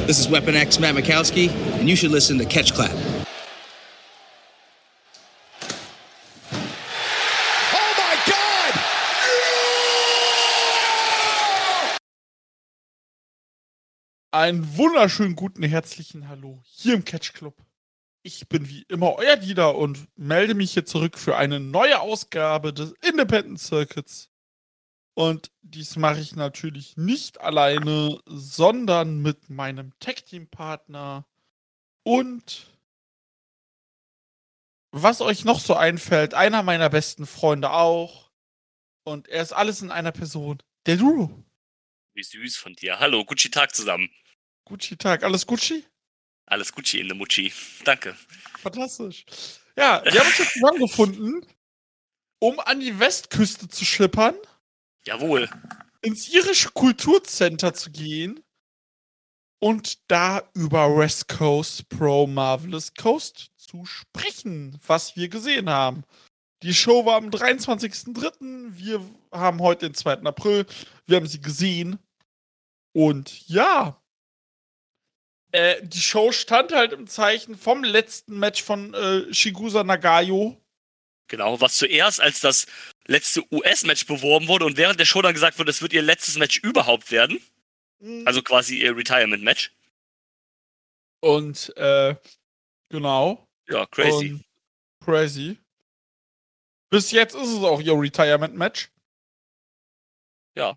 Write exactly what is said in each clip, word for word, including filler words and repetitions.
This is Weapon X Matt Mikowski, and you should listen to Catch Clap. Oh my God! Einen wunderschönen guten herzlichen Hallo hier im Catch Club. Ich bin wie immer euer Dieter und melde mich hier zurück für eine neue Ausgabe des Independent Circuits. Und dies mache ich natürlich nicht alleine, sondern mit meinem Tag-Team-Partner. Und was euch noch so einfällt, einer meiner besten Freunde auch. Und er ist alles in einer Person. Der Drew. Wie süß von dir. Hallo, Gucci Tag zusammen. Gucci Tag. Alles Gucci? Alles Gucci in der Mucci. Danke. Fantastisch. Ja, wir haben uns jetzt zusammengefunden, um an die Westküste zu schippern. Jawohl. Ins irische Kulturcenter zu gehen und da über West Coast Pro Marvelous Coast zu sprechen, was wir gesehen haben. Die Show war am dreiundzwanzigsten dritten Wir haben heute den zweiten April. Wir haben sie gesehen. Und ja, äh, die Show stand halt im Zeichen vom letzten Match von äh, Chigusa Nagayo. Genau, was zuerst als das letzte U S-Match beworben wurde und während der Show dann gesagt wurde, es wird ihr letztes Match überhaupt werden. Mhm. Also quasi ihr Retirement-Match. Und, äh, genau. Ja, crazy. Und crazy. Bis jetzt ist es auch ihr Retirement-Match. Ja.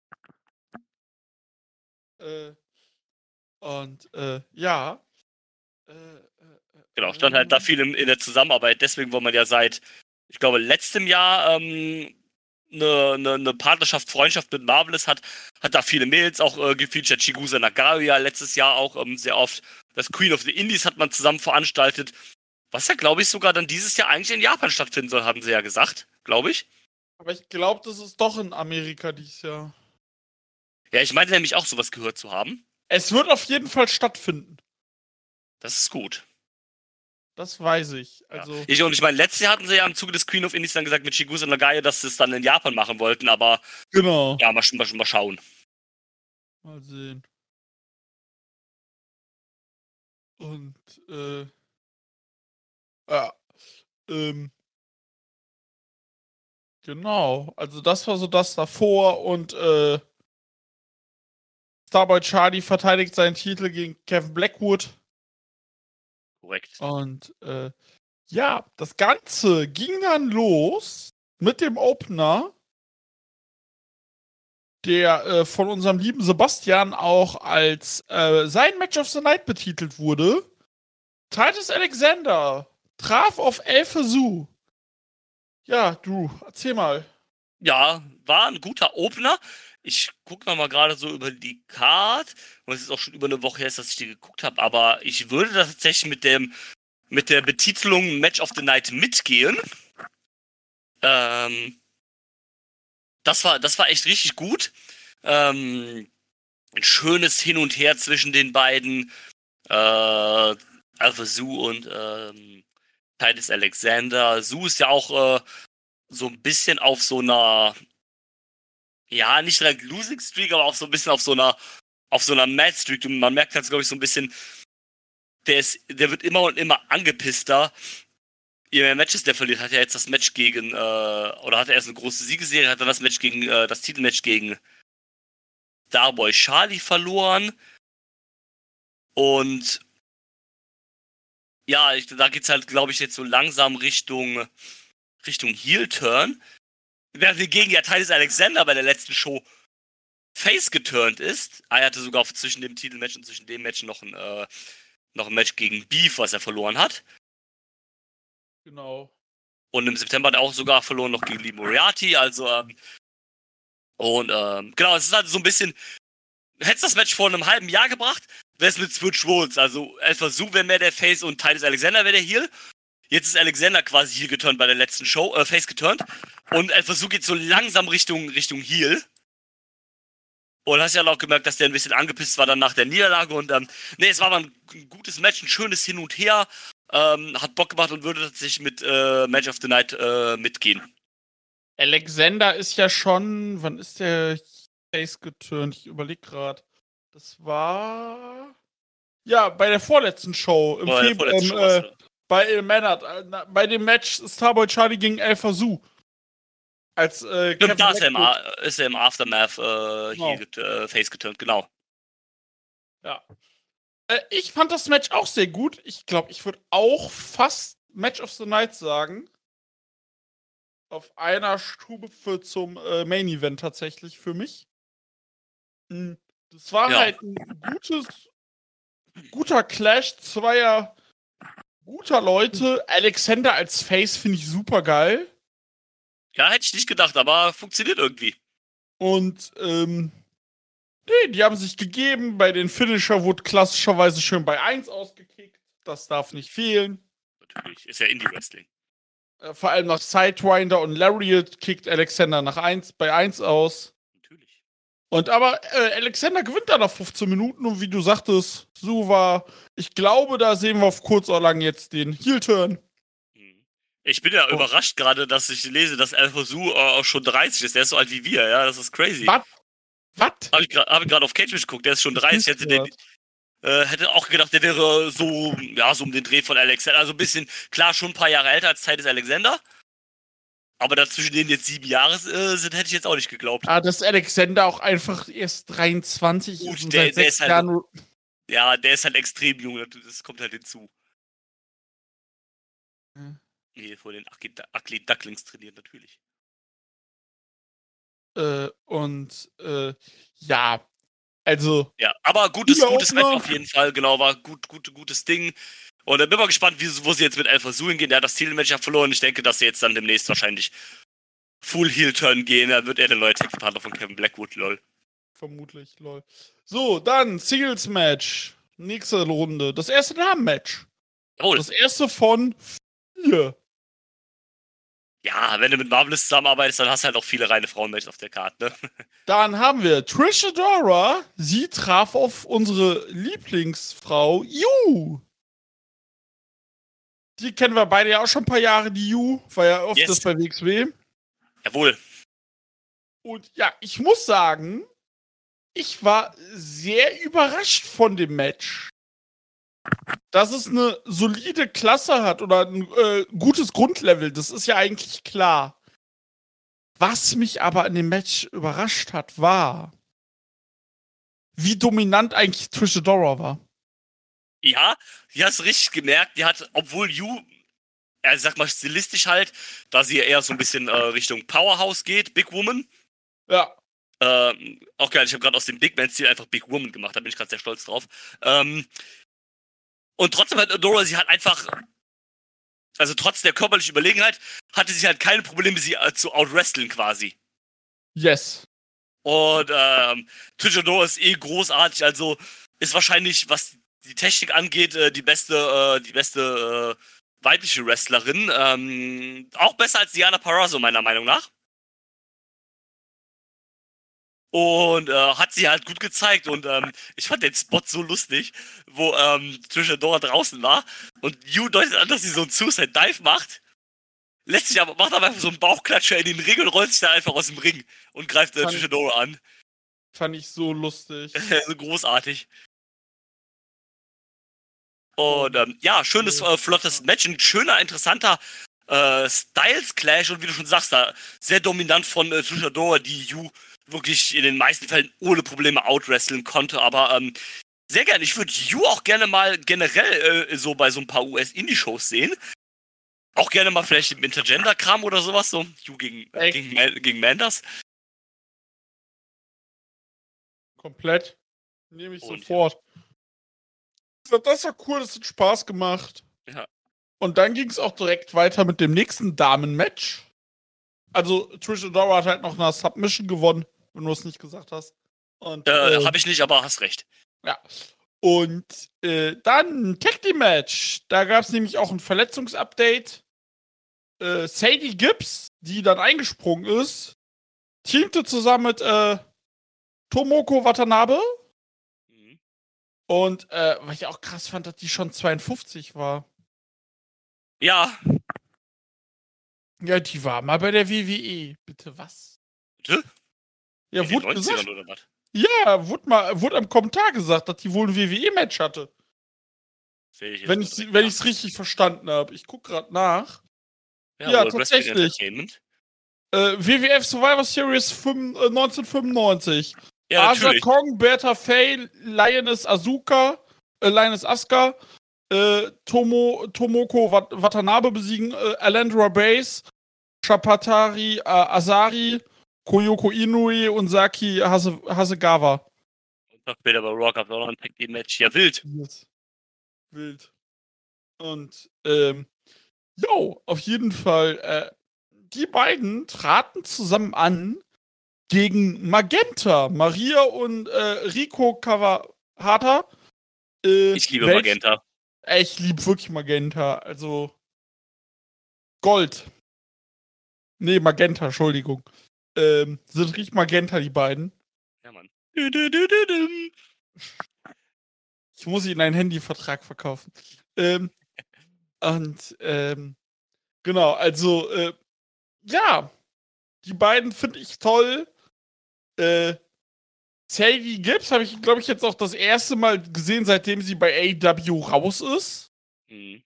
Äh, und, äh, ja. Äh, Genau, stand halt da viel in, in der Zusammenarbeit. Deswegen war man ja seit, ich glaube, letztem Jahr ähm, eine, eine, eine Partnerschaft, Freundschaft mit Marvelous hat, hat da viele Mails auch äh, gefeatured. Chigusa Nagayo ja letztes Jahr auch ähm, sehr oft. Das Queen of the Indies hat man zusammen veranstaltet. Was ja, glaube ich, sogar dann dieses Jahr eigentlich in Japan stattfinden soll, haben sie ja gesagt, glaube ich. Aber ich glaube, das ist doch in Amerika dieses Jahr. Ja, ich meinte nämlich auch, sowas gehört zu haben. Es wird auf jeden Fall stattfinden. Das ist gut. Das weiß ich. Also ja. ich, und ich meine, letztes Jahr hatten sie ja im Zuge des Queen of Indies dann gesagt mit Chigusa Nagayo, dass sie es dann in Japan machen wollten, aber genau. Ja, mal, mal, mal schauen. Mal sehen. Und, äh, ja, ähm, genau, also das war so das davor und, äh, Starboy Charlie verteidigt seinen Titel gegen Kevin Blackwood. Korrekt. Und, äh, ja, das Ganze ging dann los mit dem Opener, der äh, von unserem lieben Sebastian auch als äh, sein Match of the Night betitelt wurde. Titus Alexander traf auf El Fazou. Ja, du, erzähl mal. Ja, war ein guter Opener. Ich gucke nochmal gerade so über die Card. Und es ist auch schon über eine Woche her, dass ich die geguckt habe. Aber ich würde da tatsächlich mit dem mit der Betitelung Match of the Night mitgehen. Ähm, das war, das war echt richtig gut. Ähm, ein schönes Hin und Her zwischen den beiden. Äh, Alpha Zoo und ähm, Titus Alexander. Zoo ist ja auch äh, so ein bisschen auf so einer, ja, nicht direkt Losing Streak, aber auch so ein bisschen auf so einer, auf so einer Mad Streak. Und man merkt halt, glaube ich, so ein bisschen, der ist, der wird immer und immer angepisster. Je mehr Matches der verliert, hat er jetzt das Match gegen, äh, oder hat er erst eine große Siegesserie, hat dann das Match gegen, äh, das Titelmatch gegen Starboy Charlie verloren. Und ja, ich, da geht's halt, glaube ich, jetzt so langsam Richtung, Richtung Heel-Turn. Während hingegen ja Titus Alexander bei der letzten Show Face geturnt ist. Er hatte sogar zwischen dem Titelmatch und zwischen dem Match noch ein, äh, noch ein Match gegen Beef, was er verloren hat. Genau. Und im September hat er auch sogar verloren noch gegen Lee Moriarty, also ähm, und ähm, genau, es ist halt so ein bisschen, hätte es das Match vor einem halben Jahr gebracht, wäre es mit Switch Roles, also El Fazou wäre mehr der Face und Titus Alexander wäre der Heel. Jetzt ist Alexander quasi Heel geturnt bei der letzten Show, äh, Face geturnt. Und El Fazou geht so langsam Richtung, Richtung Heel. Und hast ja auch gemerkt, dass der ein bisschen angepisst war dann nach der Niederlage. Und ähm, nee, es war aber ein gutes Match, ein schönes Hin und Her. Ähm, hat Bock gemacht und würde tatsächlich mit äh, Match of the Night äh, mitgehen. Alexander ist ja schon, wann ist der Face geturnt? Ich überlege gerade. Das war Ja, bei der vorletzten Show im Bei der Februar. vorletzten Ähm, Show äh, war's, bei El Manard. Äh, na, bei dem Match Starboy Charlie gegen El Fazou. Als äh, Stimmt, da ist er, im, Blackwood. A- ist er im Aftermath äh, Genau. hier get, äh, Face geturnt, genau. Ja. Äh, ich fand das Match auch sehr gut. Ich glaube, ich würde auch fast Match of the Night sagen. Auf einer Stufe zum äh, Main Event tatsächlich für mich. Mhm. Das war Ja. halt ein gutes, guter Clash zweier guter Leute. Alexander als Face finde ich super geil. Ja, hätte ich nicht gedacht, aber funktioniert irgendwie. Und, ähm, nee, die haben sich gegeben. Bei den Finisher wurde klassischerweise schön bei eins ausgekickt. Das darf nicht fehlen. Natürlich, ist ja Indie-Wrestling. Äh, vor allem nach Sidewinder und Lariat kickt Alexander nach eins, bei eins aus. Natürlich. Und aber äh, Alexander gewinnt dann nach fünfzehn Minuten und wie du sagtest, so war, ich glaube, da sehen wir auf kurz oder lang jetzt den Heel-Turn. Ich bin ja Oh. überrascht gerade, dass ich lese, dass El Fazou äh, auch schon dreißig ist. Der ist so alt wie wir, ja, das ist crazy. Was? Was? Habe ich gerade hab auf Cage geguckt, der ist schon dreißig. Hätte, den, äh, hätte auch gedacht, der wäre so, ja, so um den Dreh von Alexander. Also ein bisschen, klar, schon ein paar Jahre älter als Zeit ist Alexander. Aber dazwischen denen jetzt sieben Jahre äh, sind, hätte ich jetzt auch nicht geglaubt. Ah, dass Alexander auch einfach erst dreiundzwanzig Gut, ist und der- seit der sechs ist halt- Jahren. Ja, der ist halt extrem jung, das kommt halt hinzu. Hm. Nee, vor den Ugly Ducklings trainiert, natürlich. Äh, und äh, ja, also. Ja, aber gutes, Cooler gutes Match Opener. auf jeden Fall, genau, war gut, gut, gutes Ding. Und dann bin ich mal gespannt, wie, wo sie jetzt mit El Fazou hingehen. Der hat das Titelmatch ja verloren. Ich denke, dass sie jetzt dann demnächst wahrscheinlich Full Heel Turn gehen. Dann wird er der neue Tag-Partner von Kevin Blackwood, lol. Vermutlich, lol. So, dann Singles-Match. Nächste Runde. Das erste Damen-Match. Jawohl. Das erste von vier. Ja, wenn du mit Marvelous zusammenarbeitest, dann hast du halt auch viele reine Frauen-Matches auf der Karte, ne? Dann haben wir Trish Adora. Sie traf auf unsere Lieblingsfrau Yu. Die kennen wir beide ja auch schon ein paar Jahre, die Yu. War ja oft Yes. das bei W X W. Jawohl. Und ja, ich muss sagen, ich war sehr überrascht von dem Match. Dass es eine solide Klasse hat oder ein äh, gutes Grundlevel, das ist ja eigentlich klar. Was mich aber in dem Match überrascht hat, war, wie dominant eigentlich Trish Adora war. Ja, die hast du richtig gemerkt. Die hat, obwohl Yu, äh, sag mal stilistisch halt, da sie eher so ein bisschen äh, Richtung Powerhouse geht, Big Woman. Ja. Ähm, auch geil, ich habe gerade aus dem Big Man-Stil einfach Big Woman gemacht, da bin ich gerade sehr stolz drauf. Ähm, und trotzdem hat Adora, sie hat einfach, also trotz der körperlichen Überlegenheit, hatte sie halt keine Probleme, sie äh, zu outwresteln quasi. Yes. Und ähm, Trish Adora ist eh großartig, also ist wahrscheinlich, was die Technik angeht, äh, die beste, äh, die beste äh, weibliche Wrestlerin. Ähm, auch besser als Diana Purrazzo, meiner Meinung nach. Und äh, hat sie halt gut gezeigt. Und ähm, ich fand den Spot so lustig, wo ähm, Trish Adora draußen war. Und Yu deutet an, dass sie so einen Suicide Dive macht. Lässt sich aber, macht aber einfach so einen Bauchklatscher in den Ring und rollt sich dann einfach aus dem Ring und greift äh, Fand- Trish Adora an. Fand ich so lustig. so großartig. Und ähm, ja, schönes, äh, flottes Match, ein schöner, interessanter äh, Styles-Clash und wie du schon sagst, da sehr dominant von äh, Trish Adora, die Yu wirklich in den meisten Fällen ohne Probleme outwresteln konnte, aber ähm, sehr gerne. Ich würde Yu auch gerne mal generell äh, so bei so ein paar U S-Indie-Shows sehen. Auch gerne mal vielleicht im Intergender-Kram oder sowas, so Yu gegen, äh, Echt? gegen, Man- gegen Manders. Komplett. Nehme ich Und sofort. Das war cool, das hat Spaß gemacht. Ja. Und dann ging es auch direkt weiter mit dem nächsten Damen-Match. Also, Trish Adora hat halt noch eine Submission gewonnen, wenn du es nicht gesagt hast. Und, Äh, äh, Hab ich nicht, aber hast recht. ja. Und äh, dann Tag Team Match. Da gab es nämlich auch ein Verletzungsupdate. Äh, Sadie Gibbs, die dann eingesprungen ist, teamte zusammen mit äh, Tomoko Watanabe. Mhm. Und äh, was ich auch krass fand, dass die schon zweiundfünfzig war. Ja, Ja, die war mal bei der W W E. Bitte was? bitte? Ja, In den wurde gesagt. neunzigern oder was? Ja, wurde, mal, wurde am Kommentar gesagt, dass die wohl ein W W E-Match hatte. Ich wenn ich wenn ich es richtig verstanden habe. Ich gucke gerade nach. Ja, Ja, World Wrestling tatsächlich. Entertainment. Äh, W W F Survivor Series fünf, äh, neunzehnhundertfünfundneunzig. Ja, Aja natürlich. Kong, Bertha Faye, Lioness Asuka, äh, Lioness Asuka, äh, Tomo, Tomoko Wat Watanabe besiegen, äh, Alandra Bays, Chapatari äh, Asari, Koyoko Inoue und Saki Hase Hasegawa. Und noch später bei Raw gab es auch noch ein Tag Team Match. Ja, wild. Yes. Wild. Und, ähm, jo, auf jeden Fall, äh, die beiden traten zusammen an gegen Magenta, Maria und äh, Rico Kawahata. Äh, Ich liebe welch- Magenta. Äh, Ich liebe wirklich Magenta, also Gold. Nee, Magenta, Entschuldigung. Ähm, sind richtig Magenta, die beiden. Ja, Mann. Du, du, du, du, du. Ich muss ihnen einen Handyvertrag verkaufen. Ähm, und, ähm, genau, also, äh, ja, die beiden finde ich toll. Äh, Sadie Gibbs habe ich, glaube ich, jetzt auch das erste Mal gesehen, seitdem sie bei A E W raus ist. Hm.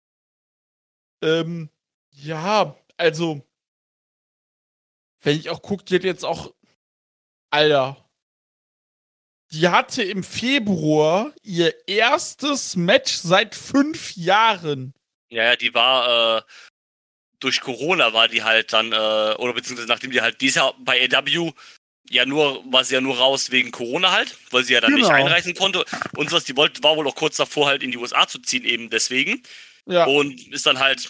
Ähm, ja, also, wenn ich auch gucke, die hat jetzt auch, Alter, die hatte im Februar ihr erstes Match seit fünf Jahren. Ja, ja, die war, äh, durch Corona war die halt dann, äh, oder beziehungsweise nachdem die halt, die ist ja bei A E W, ja nur, war sie ja nur raus wegen Corona halt, weil sie ja dann Genau. nicht einreisen konnte und sowas. Die wollte, war wohl auch kurz davor halt in die U S A zu ziehen, eben deswegen. Ja, Und ist dann halt,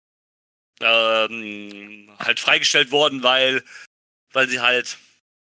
ähm, halt freigestellt worden, weil, weil sie halt,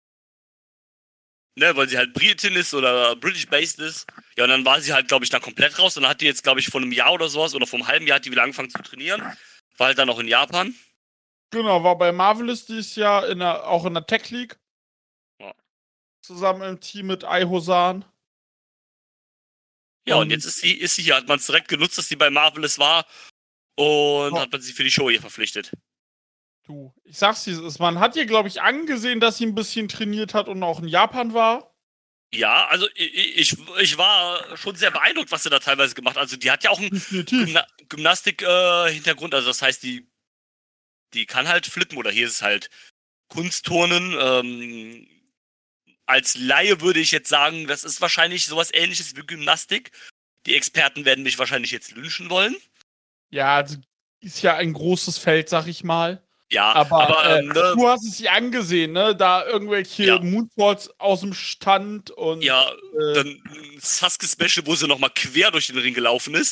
ne, weil sie halt Britin ist oder British-based ist. Ja, und dann war sie halt, glaube ich, dann komplett raus. Und dann hat die jetzt, glaube ich, vor einem Jahr oder sowas oder vor einem halben Jahr hat die wieder angefangen zu trainieren. War halt dann auch in Japan. genau, war bei Marvelous dieses Jahr in der, auch in der Tech League. Ja. Zusammen im Team mit Ai Hosan. Ja, und, Und- jetzt ist sie, ist sie hier, hat man es direkt genutzt, dass sie bei Marvelous war. Und Ja. hat man sie für die Show hier verpflichtet. Du, ich sag's dir, es ist, man hat ihr, glaube ich, angesehen, dass sie ein bisschen trainiert hat und auch in Japan war. Ja, also ich, ich, ich war schon sehr beeindruckt, was sie da teilweise gemacht hat. Also die hat ja auch einen Definitiv. Gymna Gymnastik-Hintergrund. also das heißt, die, die kann halt flippen. Oder hier ist es halt Kunstturnen. Ähm, als Laie würde ich jetzt sagen, das ist wahrscheinlich sowas Ähnliches wie Gymnastik. Die Experten werden mich wahrscheinlich jetzt lynchen wollen. Ja, also ist ja ein großes Feld, sag ich mal. Ja, Aber, aber, äh, ähm, ne, du hast es ihr angesehen, ne? Da irgendwelche Ja. Moonsaults aus dem Stand und ja, äh, dann ein Sasuke-Special, wo sie nochmal quer durch den Ring gelaufen ist.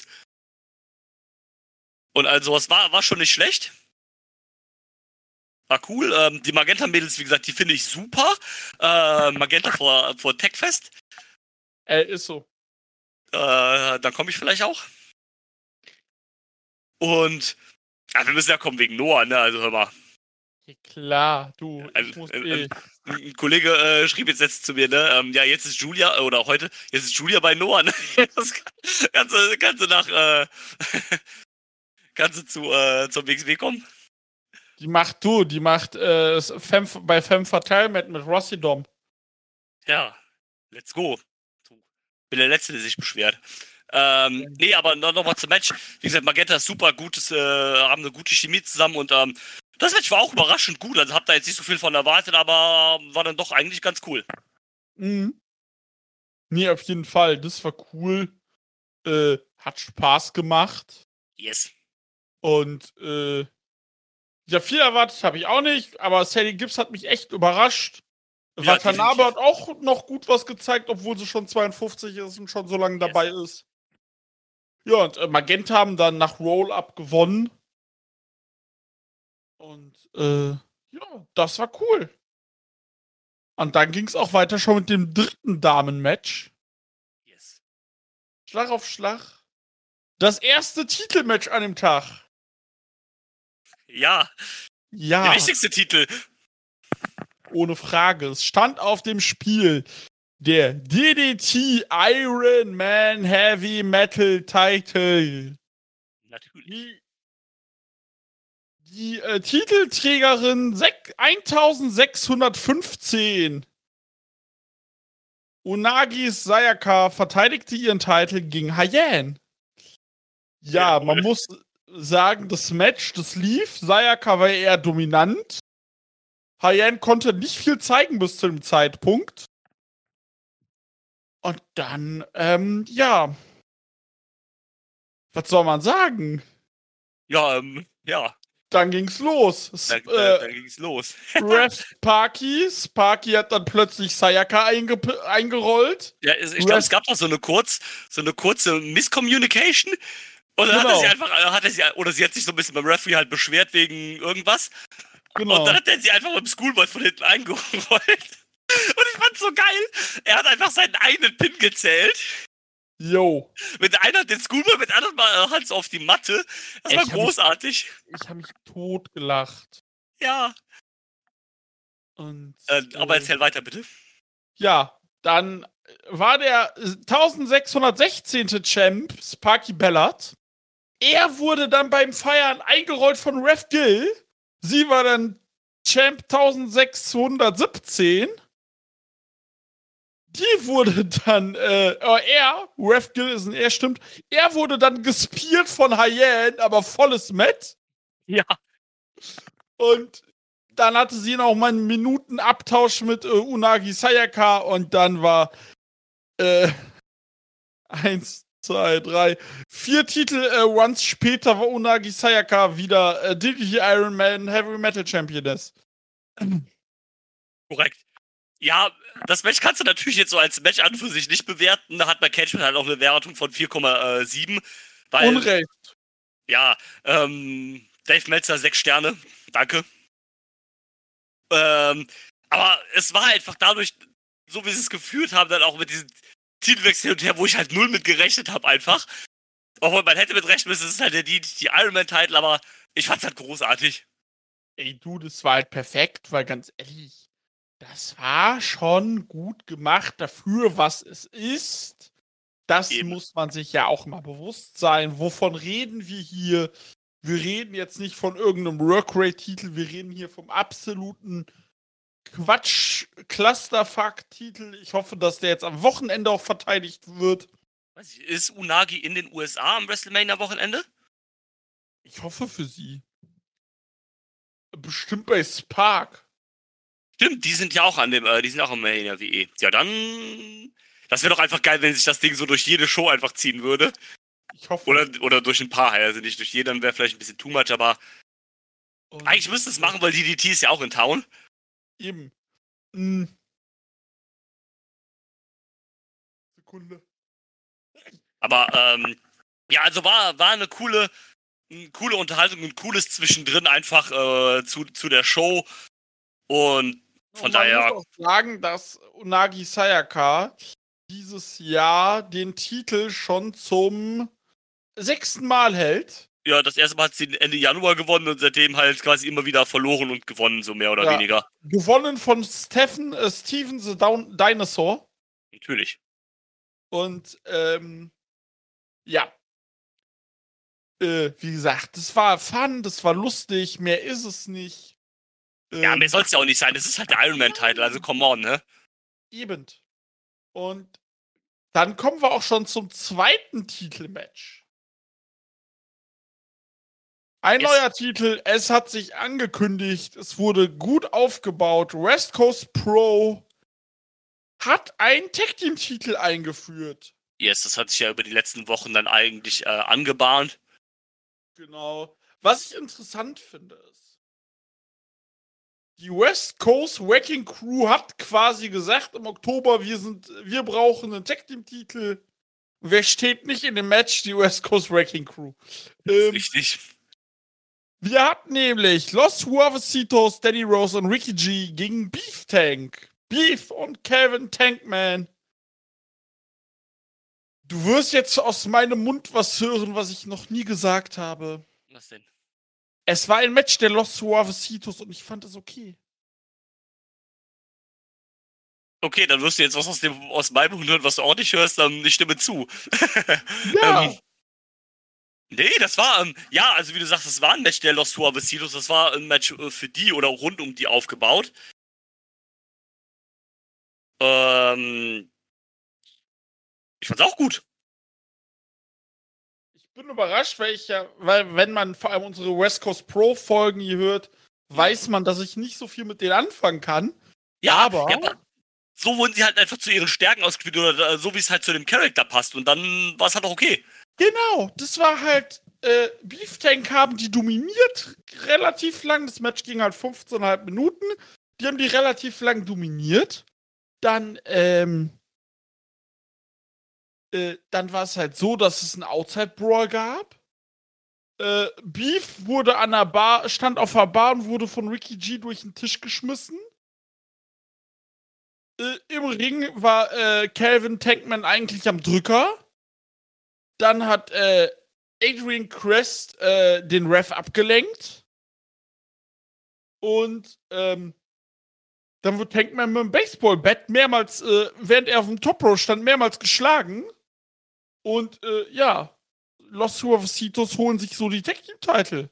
Und also was war, war schon nicht schlecht. War cool. Ähm, die Magenta-Mädels, wie gesagt, die finde ich super. Äh, Magenta vor, vor Techfest. äh, ist so. Äh, dann komme ich vielleicht auch. Und ja, wir müssen ja kommen wegen Noah, ne? Also hör mal. Ja, klar, du, ich Ein, muss ein, eh. ein, ein Kollege äh, schrieb jetzt, jetzt zu mir, ne? Ähm, ja, jetzt ist Julia, äh, oder heute, jetzt ist Julia bei Noah, ne? Das kannst, du, kannst du nach, äh, kannst du zu, äh, zum W X W kommen? Die macht du, die macht äh, Femme, bei Femme Fatale mit, mit Rossi Dom. Ja, let's go. Bin der Letzte, der sich beschwert. Ähm, nee, aber noch, noch mal zum Match. Wie gesagt, Magenta ist super gutes, äh, haben eine gute Chemie zusammen und ähm, das Match war auch überraschend gut. Also hab da jetzt nicht so viel von erwartet, aber war dann doch eigentlich ganz cool. Mhm. Nee, auf jeden Fall. Das war cool. Äh, hat Spaß gemacht. Yes. Und äh, ja, viel erwartet habe ich auch nicht, aber Sadie Gibbs hat mich echt überrascht. Ja, Watanabe definitiv. hat auch noch gut was gezeigt, obwohl sie schon zweiundfünfzig ist und schon so lange Yes. dabei ist. Ja, und äh, Magenta haben dann nach Roll-Up gewonnen. Und äh, ja, das war cool. Und dann ging es auch weiter schon mit dem dritten Damen-Match. Yes. Schlag auf Schlag. Das erste Titelmatch an dem Tag. Ja, Ja. der wichtigste Titel. Ohne Frage. Es stand auf dem Spiel der D D T Iron Man Heavy Metal Title. Natürlich. Die, die äh, Titelträgerin eintausendsechshundertfünfzehn. Unagi Sayaka verteidigte ihren Titel gegen Hyen. Ja, Jawohl. man muss sagen, das Match, das lief. Sayaka war eher dominant. Hyen konnte nicht viel zeigen bis zu dem Zeitpunkt. Und dann, ähm, ja. Was soll man sagen? Ja, ähm, ja. Dann ging's los. S Dann, äh, dann ging's los. Ref Sparky. Sparky hat dann plötzlich Sayaka einge eingerollt. Ja, ich glaube, Ref es gab da so eine kurz, so eine kurze Misscommunication. Und dann hat er Genau. sie einfach, äh, hat er sie, oder sie hat sich so ein bisschen beim Referee halt beschwert wegen irgendwas. Genau. Und dann hat er sie einfach mit dem Schoolboy von hinten eingerollt. Und ich fand's so geil. Er hat einfach seinen eigenen Pin gezählt. Yo. Mit einer den Schoolboy, mit anderen Mal halt so auf die Matte. Das Ich war hab großartig. Ich habe mich tot gelacht. Ja. Und, Äh, aber äh, erzähl weiter, bitte. ja, dann war der eintausendsechshundertsechzehnte Champ Sparky Ballard. Er wurde dann beim Feiern eingerollt von Ref Gill. Sie war dann Champ eintausendsechshundertsiebzehn. Die wurde dann, äh, er, Ref Gill ist ein Er, stimmt, er wurde dann gespiert von Hyen, aber volles Met. Ja. Und dann hatte sie noch mal einen Minutenabtausch mit äh, Unagi Sayaka und dann war äh, eins, zwei, drei, vier Titel äh, once später war Unagi Sayaka wieder äh, D D T Iron Man Heavy Metal Championess. Korrekt. Ja, das Match kannst du natürlich jetzt so als Match an für sich nicht bewerten. Da hat bei Cashman halt auch eine Wertung von vier Komma sieben. Weil, Unrecht. ja, ähm, Dave Meltzer, sechs Sterne. Danke. Ähm, aber es war einfach dadurch, so wie sie es geführt haben, dann auch mit diesem Titelwechsel hin und her, wo ich halt null mit gerechnet habe einfach. Obwohl man hätte mit rechnen müssen, es ist halt der die, die Iron Man-Titel, aber ich fand's halt großartig. Ey, du, das war halt perfekt, weil ganz ehrlich, das war schon gut gemacht dafür, was es ist. Das Eben. muss man sich ja auch mal bewusst sein. Wovon reden wir hier? Wir reden jetzt nicht von irgendeinem Workrate-Titel, wir reden hier vom absoluten Quatsch-Clusterfuck-Titel. Ich hoffe, dass der jetzt am Wochenende auch verteidigt wird. Weiß ich, ist Unagi in den U S A am WrestleMania-Wochenende? Ich hoffe für sie. Bestimmt bei Spark. Stimmt, die sind ja auch an dem, äh, die sind auch am Mania W E. Ja, dann. Das wäre doch einfach geil, wenn sich das Ding so durch jede Show einfach ziehen würde. Ich hoffe. Oder, oder durch ein paar, also nicht durch jeden, dann wäre vielleicht ein bisschen too much, aber Und eigentlich müsste es machen, weil D D T ist ja auch in Town. Eben. Hm. Sekunde. Aber, ähm, ja, also war, war eine coole, eine coole Unterhaltung, ein cooles Zwischendrin einfach äh, zu, zu der Show. Und von Und man daher. muss auch sagen, dass Unagi Sayaka dieses Jahr den Titel schon zum sechsten Mal hält. Ja, das erste Mal hat sie Ende Januar gewonnen und seitdem halt quasi immer wieder verloren und gewonnen, so mehr oder Ja. weniger. Gewonnen von Stephen, äh, Steven the Down Dinosaur. Natürlich. Und, ähm, ja. Äh, wie gesagt, das war fun, das war lustig, mehr ist es nicht. Ähm, Ja, mehr soll es ja auch nicht sein. Das ist halt der Iron Man-Titel, also come on, ne? Eben. Und dann kommen wir auch schon zum zweiten Titelmatch. Ein Es- neuer Titel, es hat sich angekündigt, es wurde gut aufgebaut. West Coast Pro hat einen Tag-Team-Titel eingeführt. Yes, das hat sich ja über die letzten Wochen dann eigentlich äh, angebahnt. Genau. Was ich interessant finde ist, die West Coast Wrecking Crew hat quasi gesagt im Oktober, wir sind, wir brauchen einen Tag-Team-Titel. Wer steht nicht in dem Match? Die West Coast Wrecking Crew. Ähm, Richtig. wir hatten nämlich Los Suavecitos, Danny Rose und Ricky G gegen Beef Tank. Beef und Kevin Tankman. Du wirst jetzt aus meinem Mund was hören, was ich noch nie gesagt habe. Was denn? Es war ein Match der Los Suavecitos und ich fand es okay. Okay, dann wirst du jetzt was aus, dem, aus meinem Mund hören, was du auch nicht hörst, dann ich stimme zu. Ja. ähm, nee, das war, ähm, ja, also wie du sagst, das war ein Match der Los Suavecitos, das war ein Match äh, für die oder rund um die aufgebaut. Ähm, ich fand's auch gut. bin überrascht, weil ich ja, weil wenn man vor allem unsere West Coast Pro Folgen hier hört, weiß man, dass ich nicht so viel mit denen anfangen kann. Ja, aber, ja, aber so wurden sie halt einfach zu ihren Stärken ausgespielt oder äh, so, wie es halt zu dem Charakter passt. Und dann war es halt auch okay. Genau, das war halt, äh, Beef Tank haben die dominiert relativ lang. Das Match ging halt fünfzehn Komma fünf Minuten. Die haben die relativ lang dominiert. Dann, ähm, äh, dann war es halt so, dass es einen Outside-Brawl gab. Äh, Beef wurde an der Bar, stand auf der Bar und wurde von Ricky G durch den Tisch geschmissen. Äh, Im Ring war äh, Calvin Tankman eigentlich am Drücker. Dann hat äh, Adrian Crest äh, den Ref abgelenkt. Und ähm, dann wird Tankman mit dem Baseballbat mehrmals, äh, während er auf dem Top Row stand, mehrmals geschlagen. Und äh, ja, Los Suavecitos holen sich so die Tag Team Title.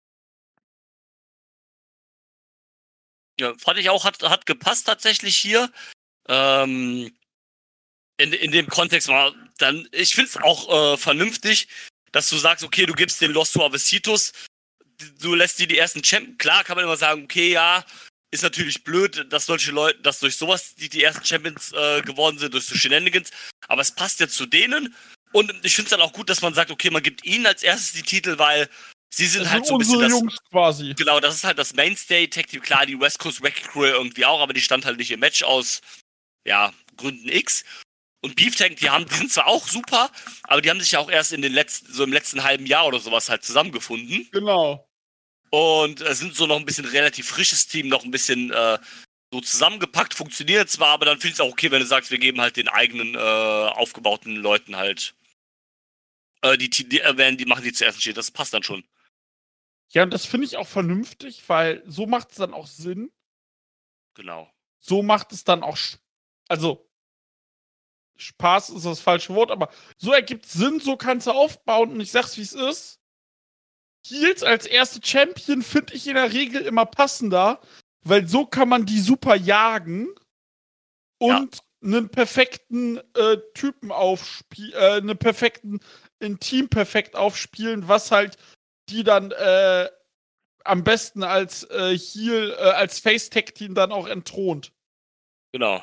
Ja, fand ich auch, hat, hat gepasst tatsächlich hier. Ähm, in, in dem Kontext war dann, ich finde es auch äh, vernünftig, dass du sagst, okay, du gibst den Los Suavecitos, du lässt die die ersten Champions, klar kann man immer sagen, okay, ja, ist natürlich blöd, dass solche Leute, dass durch sowas die, die ersten Champions äh, geworden sind, durch so Shenanigans, aber es passt ja zu denen und ich finde es dann auch gut, dass man sagt, okay, man gibt ihnen als erstes die Titel, weil sie sind Das halt sind so ein bisschen unsere das, Jungs quasi. genau, das ist halt das Mainstay Tag Team, klar, die West Coast Wrecking Crew irgendwie auch, aber die stand halt nicht im Match aus, ja, Gründen X. Und Beef Tank, die haben, die sind zwar auch super, aber die haben sich ja auch erst in den letzten, so im letzten halben Jahr oder sowas halt zusammengefunden. Genau. Und äh, sind so noch ein bisschen relativ frisches Team, noch ein bisschen äh, so zusammengepackt, funktioniert zwar, aber dann finde ich es auch okay, wenn du sagst, wir geben halt den eigenen äh, aufgebauten Leuten halt äh, die, die, äh, werden, die machen die zuerst steht. Das passt dann schon. Ja, und das finde ich auch vernünftig, weil so macht es dann auch Sinn. Genau. So macht es dann auch, also Spaß ist das falsche Wort, aber so ergibt Sinn, so kannst du aufbauen und ich sag's wie es ist. Heels als erste Champion finde ich in der Regel immer passender, weil so kann man die super jagen und ja. einen perfekten äh, Typen aufspielen, äh, einen perfekten, ein Team perfekt aufspielen, was halt die dann äh, am besten als äh, Heel, äh, als Face-Tag-Team dann auch entthront. Genau.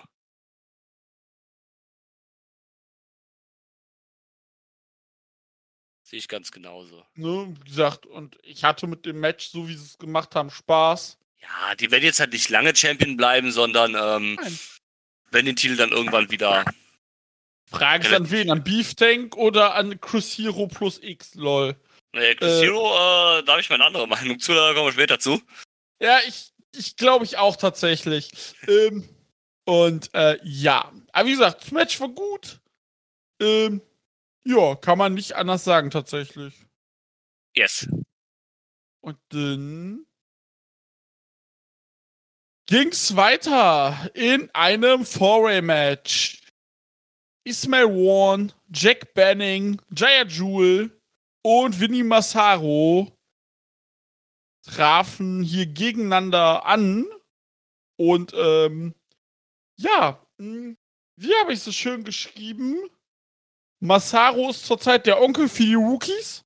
Sehe ich ganz genauso. Ne, wie gesagt, und ich hatte mit dem Match, so wie sie es gemacht haben, Spaß. Ja, die werden jetzt halt nicht lange Champion bleiben, sondern ähm, wenn den Titel dann irgendwann wieder. Frage ist an wen? An Beef Tank oder an Chris Hero plus X, lol. Nee, Chris äh, Hero, äh, da habe ich meine andere Meinung zu, da kommen wir später zu. Ja, ich, ich glaube ich auch tatsächlich. ähm, und äh, ja, aber wie gesagt, das Match war gut. Ähm, ja, kann man nicht anders sagen tatsächlich. Yes. Und dann ging's weiter in einem Four-Way-Match. Ismail Warren, Jack Banning, Jaya Jewel und Vinny Massaro trafen hier gegeneinander an. Und ähm, ja, wie habe ich so schön geschrieben? Massaro ist zurzeit der Onkel für die Rookies.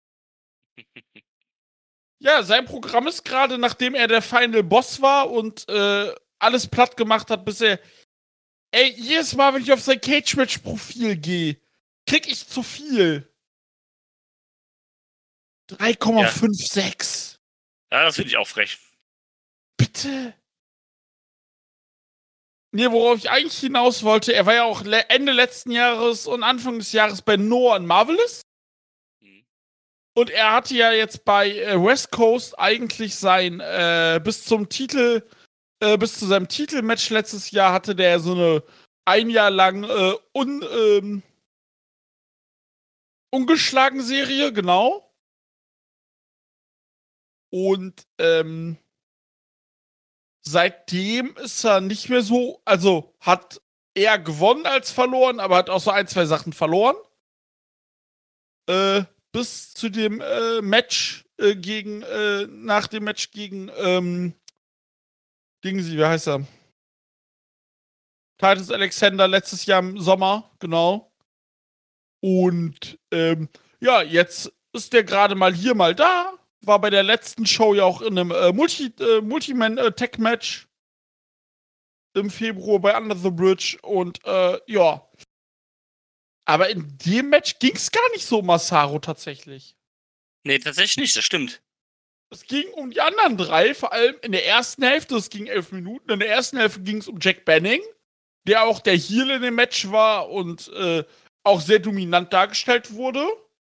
Ja, sein Programm ist gerade, nachdem er der Final Boss war und äh, alles platt gemacht hat, bis er. Ey, jedes Mal, wenn ich auf sein Cage-Match-Profil gehe, krieg ich zu viel. drei Komma sechsundfünfzig. Ja, das finde ich auch frech. Bitte? Nee, worauf ich eigentlich hinaus wollte, er war ja auch Ende letzten Jahres und Anfang des Jahres bei Noah und Marvelous. Mhm. Und er hatte ja jetzt bei äh, West Coast eigentlich sein, äh, bis zum Titel, äh, bis zu seinem Titelmatch letztes Jahr hatte der so eine ein Jahr lang äh, un, ähm, ungeschlagen Serie, genau. Und ähm, seitdem ist er nicht mehr so, also hat eher gewonnen als verloren, aber hat auch so ein, zwei Sachen verloren. Äh, bis zu dem äh, Match äh, gegen, äh, nach dem Match gegen, ähm, gegen sie, wie heißt er? Titus Alexander letztes Jahr im Sommer, genau. Und ähm, ja, jetzt ist der gerade mal hier, mal da. War bei der letzten Show ja auch in einem äh, Multi, äh, Multiman-Tech-Match im Februar bei Under the Bridge. Und äh, ja. Aber in dem Match ging es gar nicht so um Masaru tatsächlich. Nee, tatsächlich nicht, das stimmt. Es ging um die anderen drei, vor allem in der ersten Hälfte, es ging elf Minuten. In der ersten Hälfte ging es um Jack Banning, der auch der Heel in dem Match war und äh, auch sehr dominant dargestellt wurde.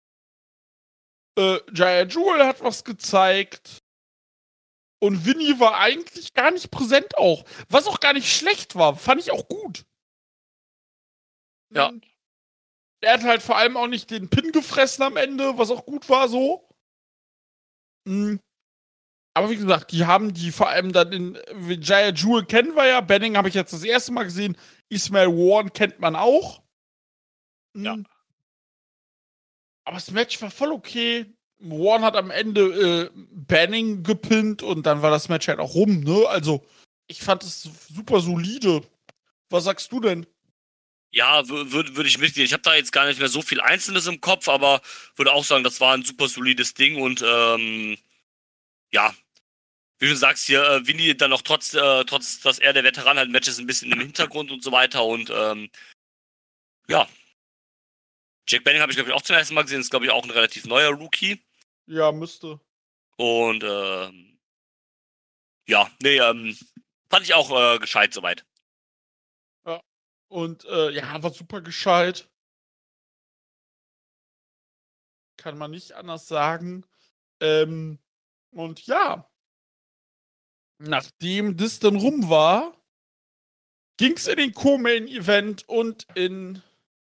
Äh, Jaya Jewel hat was gezeigt. Und Vinny war eigentlich gar nicht präsent auch. Was auch gar nicht schlecht war. Fand ich auch gut. Ja. Er hat halt vor allem auch nicht den Pin gefressen am Ende, was auch gut war so. Mhm. Aber wie gesagt, die haben die vor allem dann in Jaya Jewel kennen wir ja. Banning habe ich jetzt das erste Mal gesehen. Ismail Warren kennt man auch. Mhm. Ja. Aber das Match war voll okay. Warren hat am Ende äh, Banning gepinnt und dann war das Match halt auch rum, ne? Also, ich fand es super solide. Was sagst du denn? Ja, würde würd ich mitgehen. Ich habe da jetzt gar nicht mehr so viel Einzelnes im Kopf, aber würde auch sagen, das war ein super solides Ding und ähm, ja, wie du sagst hier, äh, Vinny dann noch trotz, äh, trotz, dass er der Veteran halt Matches ein bisschen im Hintergrund und so weiter und ähm, ja. Jack Banning habe ich, glaube ich, auch zum ersten Mal gesehen, ist, glaube ich, auch ein relativ neuer Rookie. Ja, müsste. Und ähm, ja, nee, ähm, fand ich auch äh, gescheit soweit. Ja. Und äh, ja, war super gescheit. Kann man nicht anders sagen. Ähm, und ja, nachdem das dann rum war, ging es in den Co-Main-Event und in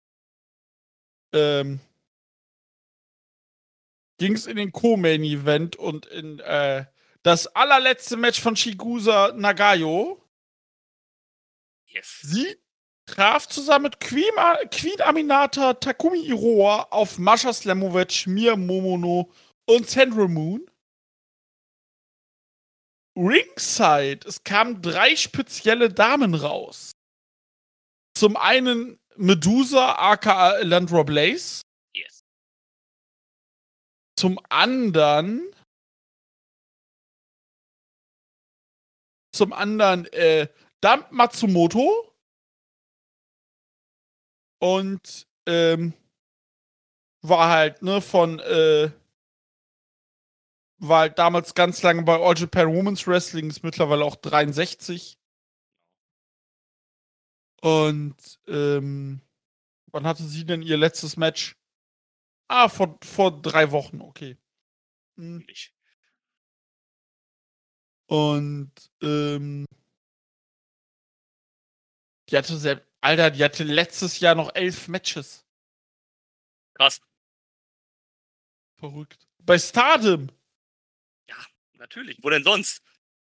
ähm, ging es in den Co-Main-Event und in äh, das allerletzte Match von Shigusa Nagayo. Yes. Sie traf zusammen mit Queen, Queen Aminata Takumi Iroha auf Masha Slamovic, Mia Momono und Sandra Moon. Ringside, es kamen drei spezielle Damen raus. Zum einen Medusa, aka Elandra Blaze. Yes. Zum anderen Zum anderen äh, Dump Matsumoto. Und ähm, war halt, ne, von, äh, war halt damals ganz lange bei All Japan Women's Wrestling, ist mittlerweile auch dreiundsechzig. Und, ähm, wann hatte sie denn ihr letztes Match? Ah, vor, vor drei Wochen, okay. Hm. Und, ähm, die hatte sehr, Alter, die hatte letztes Jahr noch elf Matches. Krass. Verrückt. Bei Stardom. Ja, natürlich. Wo denn sonst?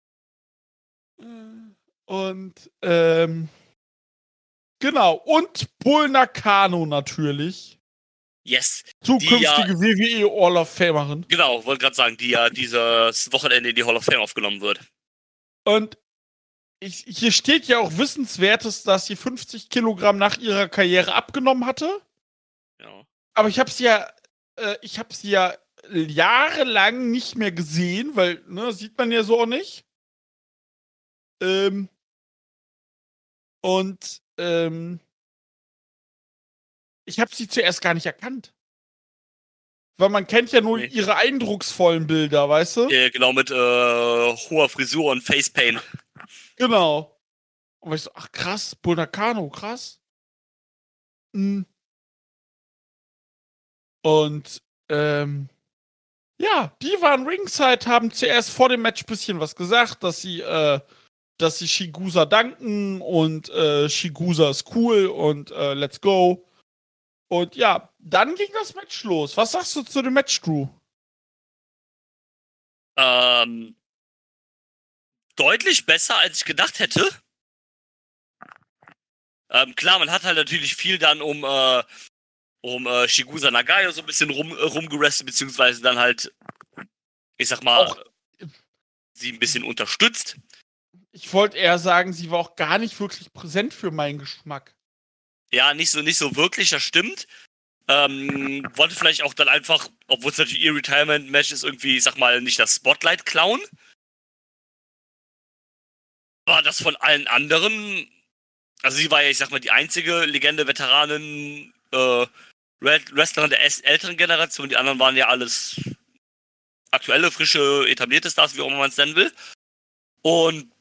Und, ähm, genau. Und Bull Nakano natürlich. Yes. Zukünftige ja, W W E Hall of Famerin. Genau, wollte gerade sagen, die ja dieses Wochenende in die Hall of Fame aufgenommen wird. Und ich, hier steht ja auch Wissenswertes, dass sie fünfzig Kilogramm nach ihrer Karriere abgenommen hatte. Ja. Aber ich habe sie ja, äh, ich habe sie ja jahrelang nicht mehr gesehen, weil, ne, sieht man ja so auch nicht. Ähm, und, ähm, ich habe sie zuerst gar nicht erkannt. Weil man kennt ja nur Nee. ihre eindrucksvollen Bilder, weißt du? Ja, genau, mit äh, hoher Frisur und Facepaint. Genau. Und ich so, ach krass, Bull Nakano, krass. Mhm. Und, ähm, ja, die waren Ringside, haben zuerst vor dem Match ein bisschen was gesagt, dass sie, äh, dass sie Shigusa danken und äh, Shigusa ist cool und äh, let's go. Und ja, dann ging das Match los. Was sagst du zu dem Match, Drew? Ähm, deutlich besser, als ich gedacht hätte. Ähm, klar, man hat halt natürlich viel dann um, äh, um äh, Shigusa Nagayo so ein bisschen rum, äh, rumgerastet, beziehungsweise dann halt, ich sag mal, Auch, sie ein bisschen unterstützt. Ich wollte eher sagen, sie war auch gar nicht wirklich präsent für meinen Geschmack. Ja, nicht so, nicht so wirklich, das stimmt. Ähm, wollte vielleicht auch dann einfach, obwohl es natürlich ihr Retirement-Match ist, irgendwie, ich sag mal, nicht das Spotlight klauen. Aber das von allen anderen, also sie war ja, ich sag mal, die einzige Legende, Veteranin, äh, Wrestlerin der älteren Generation. Die anderen waren ja alles aktuelle, frische, etablierte Stars, wie auch immer man es nennen will. Und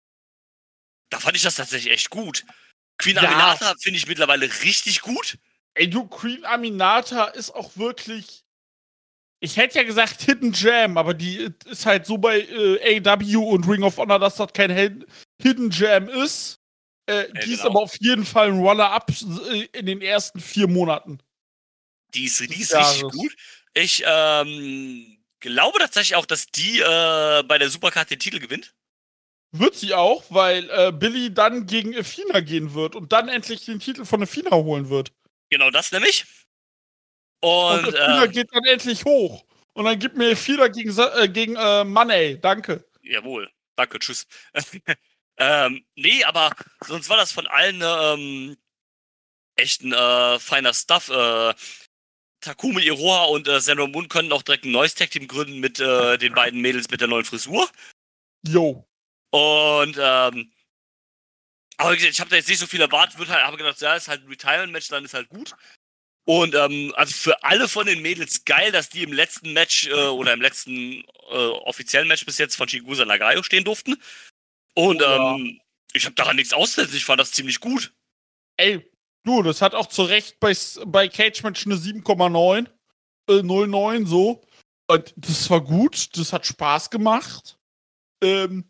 da fand ich das tatsächlich echt gut. Queen Ja. Aminata finde ich mittlerweile richtig gut. Ey, du, Queen Aminata ist auch wirklich. Ich hätte ja gesagt Hidden Jam, aber die ist halt so bei äh, A E W und Ring of Honor, dass das kein Hidden Jam ist. Äh, ja, die ist genau. aber auf jeden Fall ein Runner-Up äh, in den ersten vier Monaten. Die ist, die ist Jahres. richtig gut. Ich ähm, glaube tatsächlich auch, dass die äh, bei der Supercard den Titel gewinnt. Wird sie auch, weil äh, Billy dann gegen Athena gehen wird und dann endlich den Titel von Athena holen wird. Genau das nämlich. Und, Und Athena ähm, geht dann endlich hoch. Und dann gibt mir Athena gegen, äh, gegen äh, Money. Danke. Jawohl. Danke, tschüss. ähm, nee, aber sonst war das von allen ähm, echt ein äh, feiner Stuff. Äh, Takumi Iroha und äh, Senro Moon können auch direkt ein neues Tag-Team gründen mit äh, den beiden Mädels mit der neuen Frisur. Jo. Und, ähm, aber wie gesagt, ich habe da jetzt nicht so viel erwartet, wird halt, habe gedacht, ja, ist halt ein Retirement-Match, dann ist halt gut. Und, ähm, also für alle von den Mädels geil, dass die im letzten Match, äh, oder im letzten äh, offiziellen Match bis jetzt von Chigusa Nagayo stehen durften. Und, Oh, ja. ähm, ich habe daran nichts auszusetzen, ich fand das ziemlich gut. Ey, du, das hat auch zu Recht bei, bei Cage Match eine sieben Komma neun. Äh, null Komma neun, so. Und das war gut, das hat Spaß gemacht. Ähm,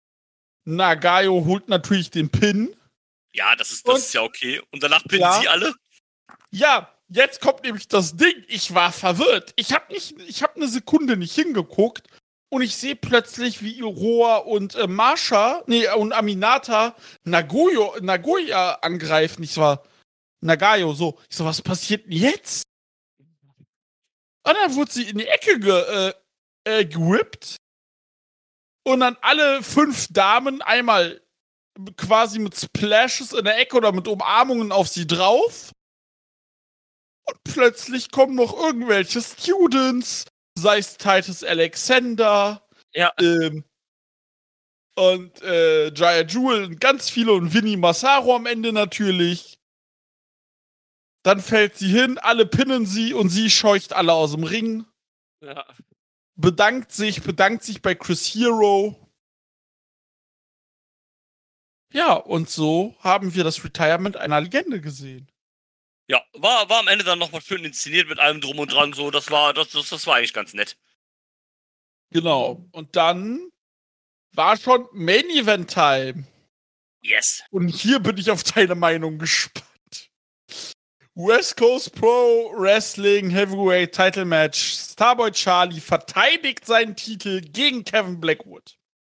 Nagayo holt natürlich den Pin. Ja, das ist, das Und- ist ja okay. Und danach pinnen Ja. sie alle. Ja, jetzt kommt nämlich das Ding. Ich war verwirrt. Ich habe nicht, ich habe eine Sekunde nicht hingeguckt und ich sehe plötzlich, wie Iroha und äh, Marsha, nee, und Aminata Nagoyo, Nagoya angreifen. Ich war Nagayo, so. Ich so, was passiert denn jetzt? Und dann wurde sie in die Ecke ge, äh, äh, gewippt. Und dann alle fünf Damen einmal quasi mit Splashes in der Ecke oder mit Umarmungen auf sie drauf. Und plötzlich kommen noch irgendwelche Students, sei es Titus Alexander, Ja. ähm, und äh, Jaya Jewel und ganz viele und Vinny Massaro am Ende natürlich. Dann fällt sie hin, alle pinnen sie und sie scheucht alle aus dem Ring. Ja. Bedankt sich, bedankt sich bei Chris Hero. Ja, und so haben wir das Retirement einer Legende gesehen. Ja, war, war am Ende dann nochmal schön inszeniert mit allem drum und dran, so, das war, das, das, das war eigentlich ganz nett. Genau. Und dann war schon Main Event Time. Yes. Und hier bin ich auf deine Meinung gespannt. West Coast Pro Wrestling Heavyweight Title Match. Starboy Charlie verteidigt seinen Titel gegen Kevin Blackwood.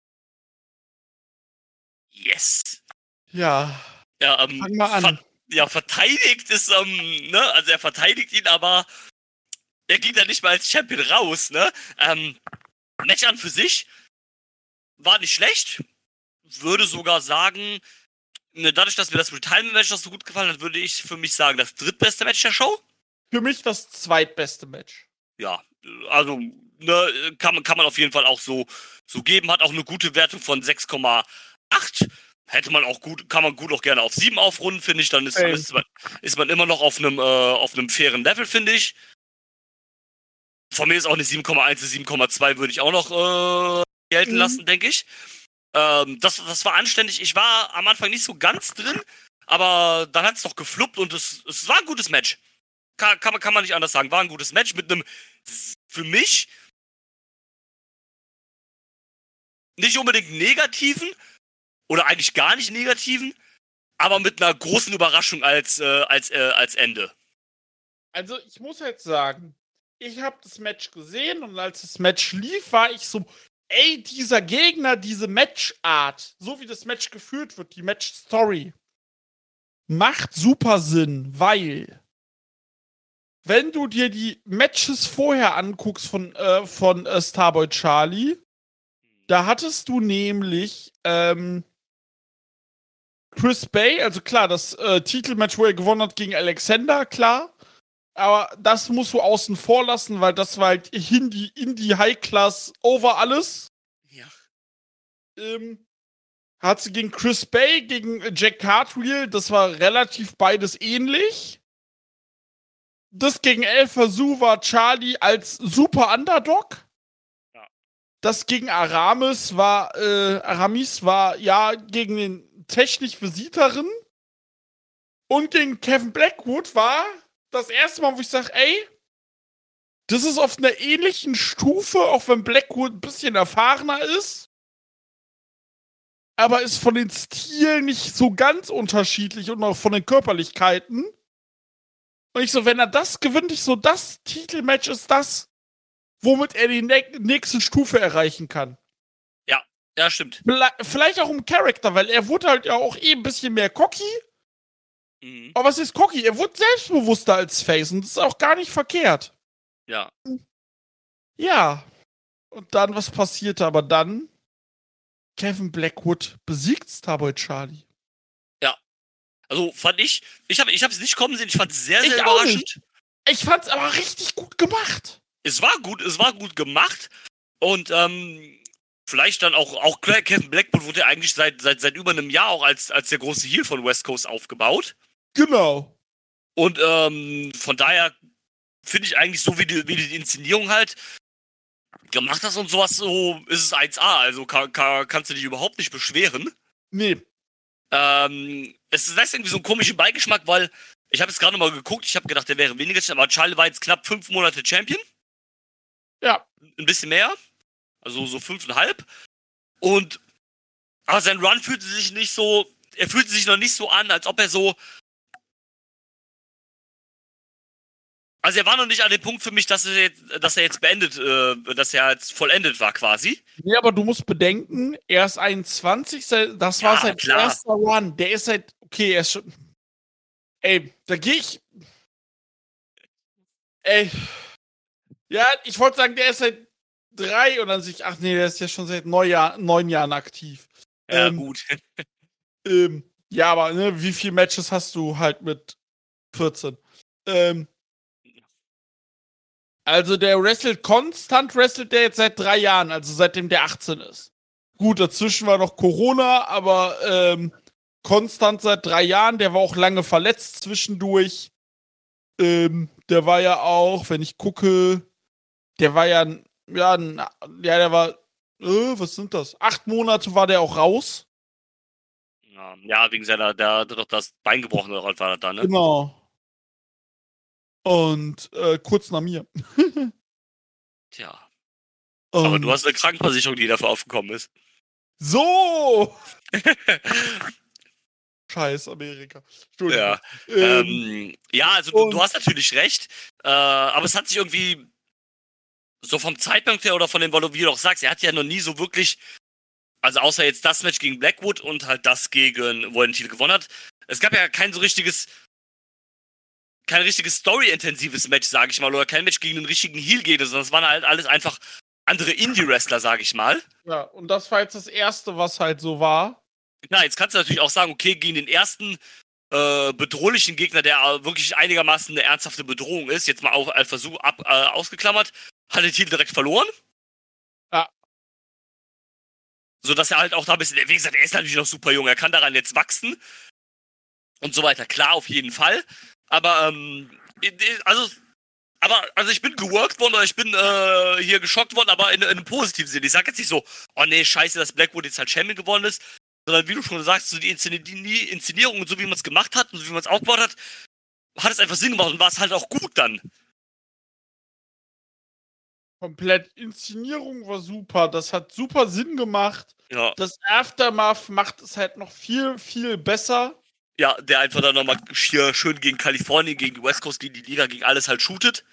Yes. Ja, Ja, ähm, fang mal an. ver ja, verteidigt ist, ähm, ne, also er verteidigt ihn, aber er ging da nicht mal als Champion raus, ne? Ähm, Match an für sich war nicht schlecht. Würde sogar sagen, ne, dadurch, dass mir das Retirement-Match so gut gefallen hat, würde ich für mich sagen, das drittbeste Match der Show. Für mich das zweitbeste Match. Ja, also, ne, kann, man- kann man auf jeden Fall auch so, so geben. Hat auch eine gute Wertung von sechs Komma acht. Hätte man auch gut, kann man gut auch gerne auf sieben aufrunden, finde ich. Dann ist, Ey. ist, man, ist man immer noch auf einem, äh, auf einem fairen Level, finde ich. Von mir ist auch eine sieben Komma eins, eine sieben Komma zwei würde ich auch noch äh, gelten Mhm. lassen, denke ich. Ähm, das, das war anständig. Ich war am Anfang nicht so ganz drin, aber dann hat es doch gefluppt und es, es war ein gutes Match. Kann, kann, man, kann man nicht anders sagen. War ein gutes Match mit einem, für mich, nicht unbedingt negativen oder eigentlich gar nicht negativen, aber mit einer großen Überraschung als, äh, als, äh, als Ende. Also, ich muss jetzt sagen, ich habe das Match gesehen und als das Match lief, war ich so, ey, dieser Gegner, diese Matchart, so wie das Match geführt wird, die Match-Story, macht super Sinn, weil wenn du dir die Matches vorher anguckst von, äh, von äh, Starboy Charlie, da hattest du nämlich ähm, Chris Bay, also klar, das äh, Titelmatch, wo er gewonnen hat gegen Alexander, klar. Aber das musst du außen vor lassen, weil das war halt Indie, Indie High Class over alles. Ja. Ähm, hat sie gegen Chris Bay, gegen Jack Cartwheel, das war relativ beides ähnlich. Das gegen El Fasu war Charlie als super Underdog. Ja. Das gegen Aramis war, äh, Aramis war ja gegen den technisch Visiteren. Und gegen Kevin Blackwood war das erste Mal, wo ich sage, ey, das ist auf einer ähnlichen Stufe, auch wenn Blackwood ein bisschen erfahrener ist. Aber ist von den Stilen nicht so ganz unterschiedlich und auch von den Körperlichkeiten. Und ich so, wenn er das gewinnt, ich so, das Titelmatch ist das, womit er die ne- nächste Stufe erreichen kann. Ja, ja, stimmt. Vielleicht auch im Charakter, weil er wurde halt ja auch eh ein bisschen mehr cocky. Mhm. Aber es ist cocky, er wurde selbstbewusster als Face und das ist auch gar nicht verkehrt. Ja. Ja. Und dann, was passierte aber dann? Kevin Blackwood besiegt Starboy Charlie. Ja. Also fand ich, ich habe ich es nicht kommen sehen, ich fand es sehr, sehr Ich auch überraschend. nicht. Ich fand's aber richtig gut gemacht. Es war gut, es war gut gemacht und ähm, vielleicht dann auch, auch Kevin Blackwood wurde ja eigentlich seit, seit, seit über einem Jahr auch als, als der große Heel von West Coast aufgebaut. Genau. Und ähm, von daher finde ich eigentlich so, wie die, wie die Inszenierung halt gemacht hast und sowas, so ist es eins A. Also kann, kann, kannst du dich überhaupt nicht beschweren. Nee. Ähm, es ist irgendwie so einen komischen Beigeschmack, weil ich habe jetzt gerade mal geguckt, ich habe gedacht, der wäre weniger, aber Charlie war jetzt knapp fünf Monate Champion. Ja. Ein bisschen mehr. Also so fünfeinhalb. Und aber sein Run fühlte sich nicht so, er fühlte sich noch nicht so an, als ob er so. Also er war noch nicht an dem Punkt für mich, dass er jetzt, dass er jetzt beendet, äh, dass er jetzt vollendet war quasi. Nee, aber du musst bedenken, er ist einundzwanzig, das Ja, war sein klar. erster Run. Der ist halt, okay, er ist schon. Ey, da gehe ich. Ey. Ja, ich wollte sagen, der ist seit drei und dann sich, ach nee, der ist ja schon seit neun, Jahr, neun Jahren aktiv. Ja, ähm, gut. Ähm, ja, aber ne, wie viele Matches hast du halt mit vierzehn? Ähm, also der wrestelt konstant, wrestelt der jetzt seit drei Jahren, also seitdem der achtzehn ist. Gut, dazwischen war noch Corona, aber ähm, konstant seit drei Jahren. Der war auch lange verletzt zwischendurch. Ähm, der war ja auch, wenn ich gucke, der war ja, ja, ja, der war, äh, was sind das? Acht Monate war der auch raus. Ja, wegen seiner, der hat doch das Bein gebrochen oder was war das da, ne? Genau. Und äh, kurz nach mir. Tja. Und Aber du hast eine Krankenversicherung, die dafür aufgekommen ist. So! Scheiß Amerika. Ja. Ähm, Ähm, ja, also du, du hast natürlich recht. Äh, aber es hat sich irgendwie so vom Zeitpunkt her oder von dem, weil du, wie du auch sagst, er hat ja noch nie so wirklich, also außer jetzt das Match gegen Blackwood und halt das gegen, wo er den Titel gewonnen hat. Es gab ja kein so richtiges, kein richtiges Story-intensives Match, sage ich mal, oder kein Match gegen einen richtigen Heel-Gegner, sondern es waren halt alles einfach andere Indie-Wrestler, sage ich mal. Ja, und das war jetzt das Erste, was halt so war. Klar, jetzt kannst du natürlich auch sagen, okay, gegen den ersten äh, bedrohlichen Gegner, der äh, wirklich einigermaßen eine ernsthafte Bedrohung ist, jetzt mal auf als Versuch ab, äh, ausgeklammert, hat den Titel direkt verloren. Ja. So dass er halt auch da ein bisschen, wie gesagt, er ist natürlich noch super jung, er kann daran jetzt wachsen und so weiter. Klar, auf jeden Fall. Aber, ähm, also, aber, also ich bin geworkt worden oder ich bin äh, hier geschockt worden, aber in, in einem positiven Sinne. Ich sag jetzt nicht so, oh nee, scheiße, dass Blackwood jetzt halt Champion geworden ist, sondern wie du schon sagst, so die Inszenierung und so wie man es gemacht hat und so wie man es aufgebaut hat, hat es einfach Sinn gemacht und war es halt auch gut dann. Komplett. Inszenierung war super. Das hat super Sinn gemacht. Ja. Das Aftermath macht es halt noch viel, viel besser. Ja, der einfach dann nochmal hier schön gegen Kalifornien, gegen die West Coast, gegen die Liga, gegen alles halt shootet.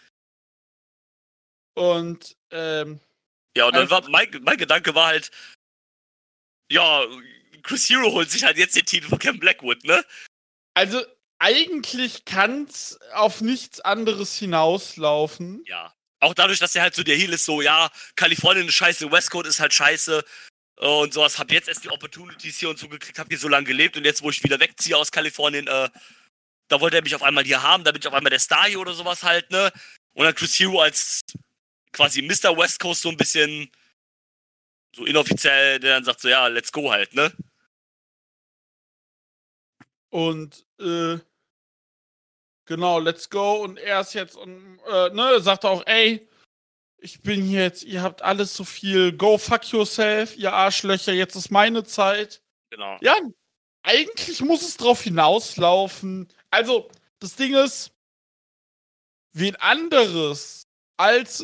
Und, ähm. Ja, und dann war, mein, mein Gedanke war halt, ja, Chris Hero holt sich halt jetzt den Titel von Kevin Blackwood, ne? Also, eigentlich kann's auf nichts anderes hinauslaufen. Ja. Auch dadurch, dass er halt so der Heel ist, so, ja, Kalifornien ist scheiße, West Coast ist halt scheiße und sowas. Hab jetzt erst die Opportunities hier und so gekriegt, hab hier so lange gelebt und jetzt, wo ich wieder wegziehe aus Kalifornien, äh, da wollte er mich auf einmal hier haben, da bin ich auf einmal der Star hier oder sowas halt, ne? Und dann Chris Hero als quasi Mister West Coast so ein bisschen so inoffiziell, der dann sagt so, ja, let's go halt, ne? Und, äh, genau, let's go. Und er ist jetzt, und, äh, ne, sagt auch, ey, ich bin hier jetzt, ihr habt alles so viel, go fuck yourself, ihr Arschlöcher, jetzt ist meine Zeit. Genau. Ja, eigentlich muss es drauf hinauslaufen. Also, das Ding ist, wen anderes als,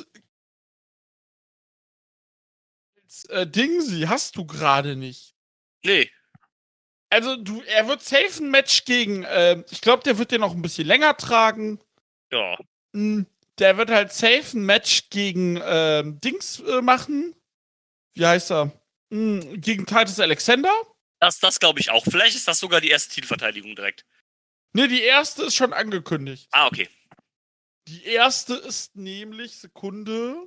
als äh, Dingsy hast du gerade nicht. Nee. Also, du, er wird safe ein Match gegen, äh, ich glaube, der wird den noch ein bisschen länger tragen. Ja. Hm, der wird halt safe ein Match gegen ähm, Dings äh, machen. Wie heißt er? Hm, gegen Titus Alexander. Das, das glaube ich auch. Vielleicht ist das sogar die erste Titelverteidigung direkt. Ne, die erste ist schon angekündigt. Ah, okay. Die erste ist nämlich, Sekunde.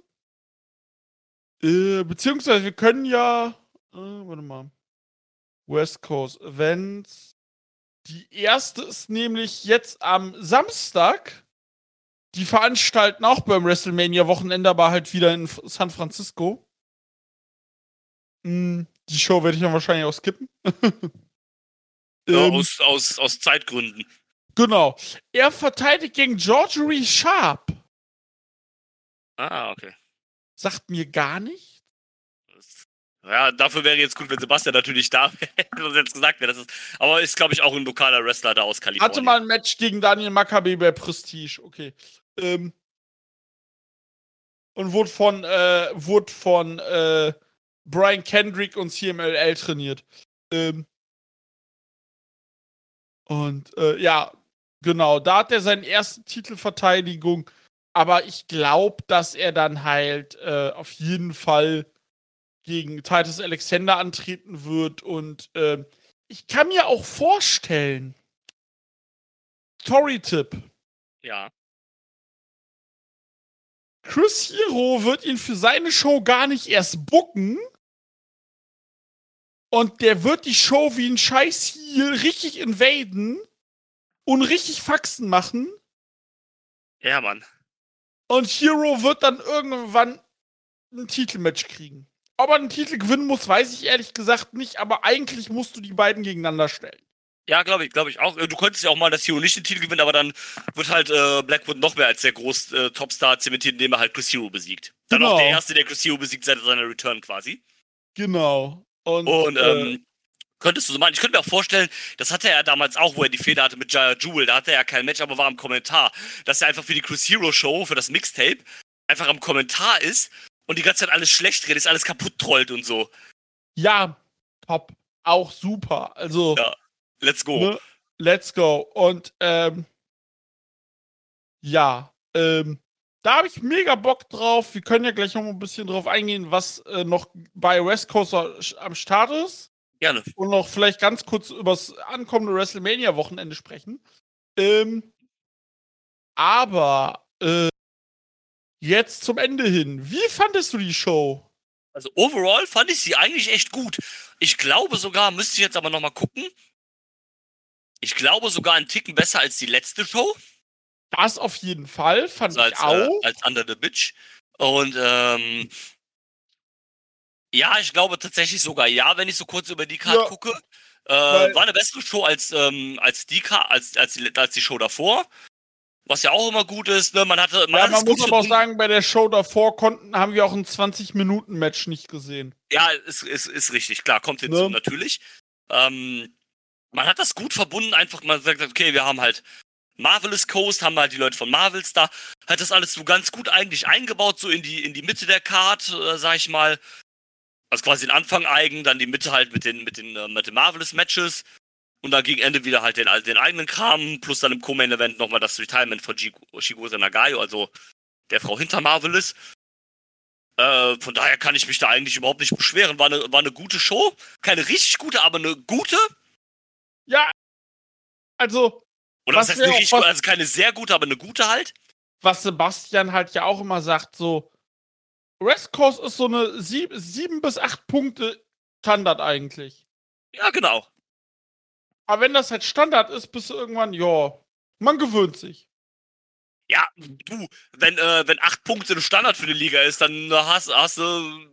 Äh, beziehungsweise wir können ja. Äh, warte mal. West Coast Events. Die erste ist nämlich jetzt am Samstag. Die veranstalten auch beim WrestleMania-Wochenende, aber halt wieder in San Francisco. Mm, die Show werde ich dann wahrscheinlich auch skippen. Ja, ähm, aus, aus, aus Zeitgründen. Genau. Er verteidigt gegen Georgery Sharp. Ah, okay. Sagt mir gar nicht. Ja, dafür wäre jetzt gut, wenn Sebastian natürlich da wäre, hätte uns jetzt gesagt, wer das ist. Aber ist, glaube ich, auch ein lokaler Wrestler da aus Kalifornien. Hatte mal ein Match gegen Daniel Maccabi bei Prestige. Okay. Ähm, und wurde von, äh, wurde von äh, Brian Kendrick und C M L L trainiert. Ähm, und äh, ja, genau, da hat er seine erste Titelverteidigung. Aber ich glaube, dass er dann halt äh, auf jeden Fall gegen Titus Alexander antreten wird. Und äh, ich kann mir auch vorstellen, Story-Tipp. Ja. Chris Hero wird ihn für seine Show gar nicht erst booken. Und der wird die Show wie ein scheiß Heel richtig invaden und richtig Faxen machen. Ja, Mann. Und Hero wird dann irgendwann ein Titelmatch kriegen. Ob er einen Titel gewinnen muss, weiß ich ehrlich gesagt nicht, aber eigentlich musst du die beiden gegeneinander stellen. Ja, glaube ich, glaube ich auch. Du könntest ja auch mal, dass Hero nicht den Titel gewinnt, aber dann wird halt äh, Blackwood noch mehr als der groß äh, Topstar zementiert, indem er halt Chris Hero besiegt. Dann Genau. auch der Erste, der Chris Hero besiegt seit seiner Return quasi. Genau. Und, Und äh, ähm, könntest du so machen. Ich könnte mir auch vorstellen, das hatte er ja damals auch, wo er die Fehde hatte mit Jaya Jewel. Da hatte er ja kein Match, aber war am Kommentar. Dass er einfach für die Chris Hero Show, für das Mixtape, einfach am Kommentar ist und die ganze Zeit alles schlecht redet, alles kaputt trollt und so. ja, top. Auch super. Also, Ja, let's go. ne? Let's go. Und, ähm, ja, ähm, da habe ich mega Bock drauf. Wir können ja gleich noch ein bisschen drauf eingehen, was äh, noch bei West Coast am Start ist. Gerne. Und noch vielleicht ganz kurz über das ankommende WrestleMania-Wochenende sprechen. Ähm, aber, äh, jetzt zum Ende hin. Wie fandest du die Show? Also overall fand ich sie eigentlich echt gut. Ich glaube sogar, müsste ich jetzt aber nochmal gucken, ich glaube sogar einen Ticken besser als die letzte Show. Das auf jeden Fall, fand Also als, ich auch. äh, als Under the Bitch. Und ähm, ja, ich glaube tatsächlich sogar ja, wenn ich so kurz über die Card Ja, gucke. Äh, weil- war eine bessere Show als, ähm, als, die Card, als, als, die, als die Show davor. Was ja auch immer gut ist. Ne? Man hatte, man ja, hat man es muss gut aber auch verbunden. sagen, bei der Show davor konnten, haben wir auch ein zwanzig-Minuten-Match nicht gesehen. Ja, ist, ist, ist richtig, klar, kommt hinzu, Ne? natürlich. Ähm, man hat das gut verbunden, einfach mal gesagt, okay, wir haben halt Marvelous Coast, haben halt die Leute von Marvels da, hat das alles so ganz gut eigentlich eingebaut, so in die, in die Mitte der Card, äh, sag ich mal. Also quasi den Anfang eigen, dann die Mitte halt mit den, mit den, äh, mit den Marvelous Matches und dann gegen Ende wieder halt den, den eigenen Kram, plus dann im Co-Main-Event nochmal das Retirement von Chigose Nagayo, also der Frau hinter Marvelous. Äh, von daher kann ich mich da eigentlich überhaupt nicht beschweren. War eine, war eine gute Show. Keine richtig gute, aber eine gute. Ja, also, Oder Was was heißt wir eine auch- richtig was- gute, also keine sehr gute, aber eine gute halt. was Sebastian halt ja auch immer sagt, so, West Coast ist so eine sieb, sieben bis acht Punkte Standard eigentlich. Ja, genau. Aber wenn das halt Standard ist, bist du irgendwann, ja, Man gewöhnt sich. Ja, du, wenn, äh, wenn acht Punkte ein Standard für die Liga ist, dann hast, hast du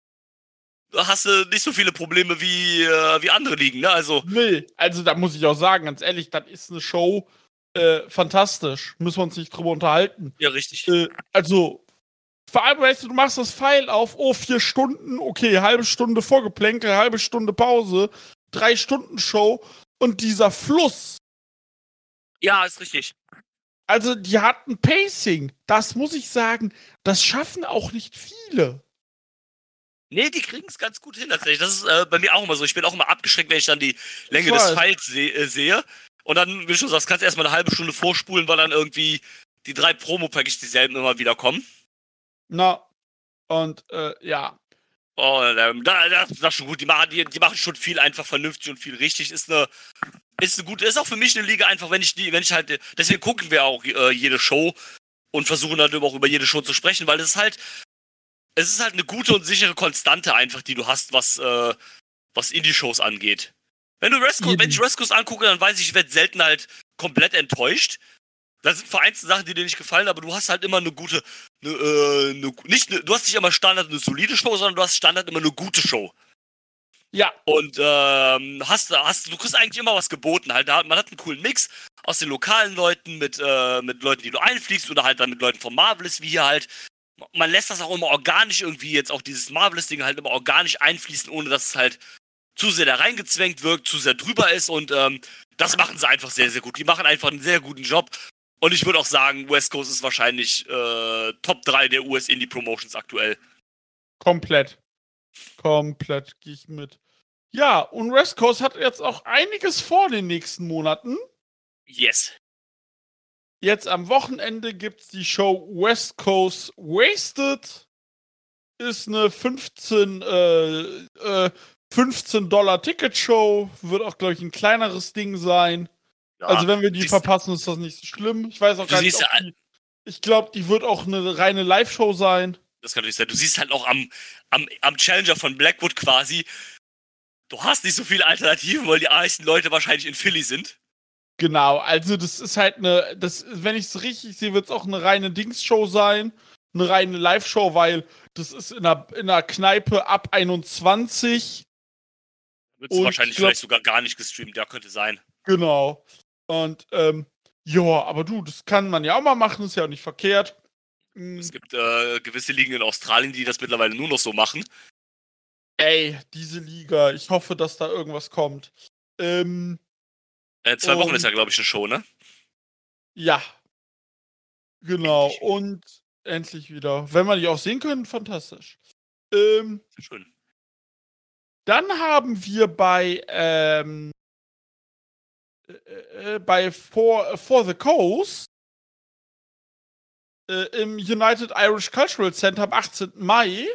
hast du nicht so viele Probleme wie, äh, wie andere Ligen, ne? Also. Nee, also da muss ich auch sagen, ganz ehrlich, das ist eine Show äh, fantastisch. Müssen wir uns nicht drüber unterhalten. Ja, richtig. Äh, also, vor allem, weißt du, du machst das Pfeil auf, oh, vier Stunden, okay, halbe Stunde Vorgeplänkel, halbe Stunde Pause, drei Stunden Show und dieser Fluss. Ja, ist richtig. Also, die hatten Pacing. Das muss ich sagen, das schaffen auch nicht viele. Nee, die kriegen es ganz gut hin tatsächlich. Das ist äh, bei mir auch immer so. Ich bin auch immer abgeschreckt, wenn ich dann die Länge des Pfeils se äh, sehe. Und dann, wie du schon sagst, kannst du erstmal eine halbe Stunde vorspulen, weil dann irgendwie die drei Promo-Packages dieselben immer wieder kommen. Na, und äh, ja. Oh, ähm, da, das, das ist schon gut. Die machen, die, die machen schon viel einfach vernünftig und viel richtig. Ist eine, ist eine gute, ist auch für mich eine Liga einfach, wenn ich die, wenn ich halt, deswegen gucken wir auch äh, jede Show und versuchen dann auch über jede Show zu sprechen, weil es ist halt, es ist halt eine gute und sichere Konstante einfach, die du hast, was, äh, was Indie-Shows angeht. Wenn du West Coast, wenn ich West Coast angucke, dann weiß ich, ich werde selten halt komplett enttäuscht. Da sind vereinzelte Sachen, die dir nicht gefallen, aber du hast halt immer eine gute, eine, äh, eine, nicht, eine, du hast nicht immer Standard eine solide Show, sondern du hast Standard immer eine gute Show. Ja. Und ähm, hast, hast, du kriegst eigentlich immer was geboten. Halt, man hat einen coolen Mix aus den lokalen Leuten mit, äh, mit Leuten, die du einfliegst, oder halt dann mit Leuten von Marvelous, wie hier halt. Man lässt das auch immer organisch irgendwie, jetzt auch dieses Marvelous-Ding halt immer organisch einfließen, ohne dass es halt zu sehr da reingezwängt wirkt, zu sehr drüber ist. Und ähm, das machen sie einfach sehr, sehr gut. Die machen einfach einen sehr guten Job. Und ich würde auch sagen, West Coast ist wahrscheinlich äh, Top drei der U S Indie Promotions aktuell. Komplett. Komplett gehe ich mit. Ja, und West Coast hat jetzt auch einiges vor in den nächsten Monaten. Yes. Jetzt am Wochenende gibt's die Show West Coast Wasted. Ist eine fünfzehn, äh, äh, fünfzehn Dollar Ticket-Show. Wird auch, glaube ich, ein kleineres Ding sein. Ja, also wenn wir die siehst, verpassen, ist das nicht so schlimm. Ich weiß auch gar nicht, ob ja, die, ich glaube, die wird auch eine reine Live-Show sein. Das kann natürlich sein. Du siehst halt auch am, am, am Challenger von Blackwood quasi, du hast nicht so viele Alternativen, weil die meisten Leute wahrscheinlich in Philly sind. Genau, also das ist halt eine, das, wenn ich es richtig sehe, wird es auch eine reine Dings-Show sein. Eine reine Live-Show, weil das ist in einer, in einer Kneipe ab einundzwanzig. Wird es wahrscheinlich glaub, vielleicht sogar gar nicht gestreamt, ja, könnte sein. Genau. Und, ähm, ja, aber du, das kann man ja auch mal machen, ist ja auch nicht verkehrt. Mhm. Es gibt äh, gewisse Ligen in Australien, die das mittlerweile nur noch so machen. Ey, diese Liga, ich hoffe, dass da irgendwas kommt. Ähm, äh, zwei Wochen ist ja, glaube ich, eine Show, ne? Ja. Genau, endlich und endlich wieder. Wenn wir die auch sehen können, fantastisch. Ähm, Sehr schön. Dann haben wir bei, ähm, äh, bei For, For the Coast äh, im United Irish Cultural Center am achtzehnten Mai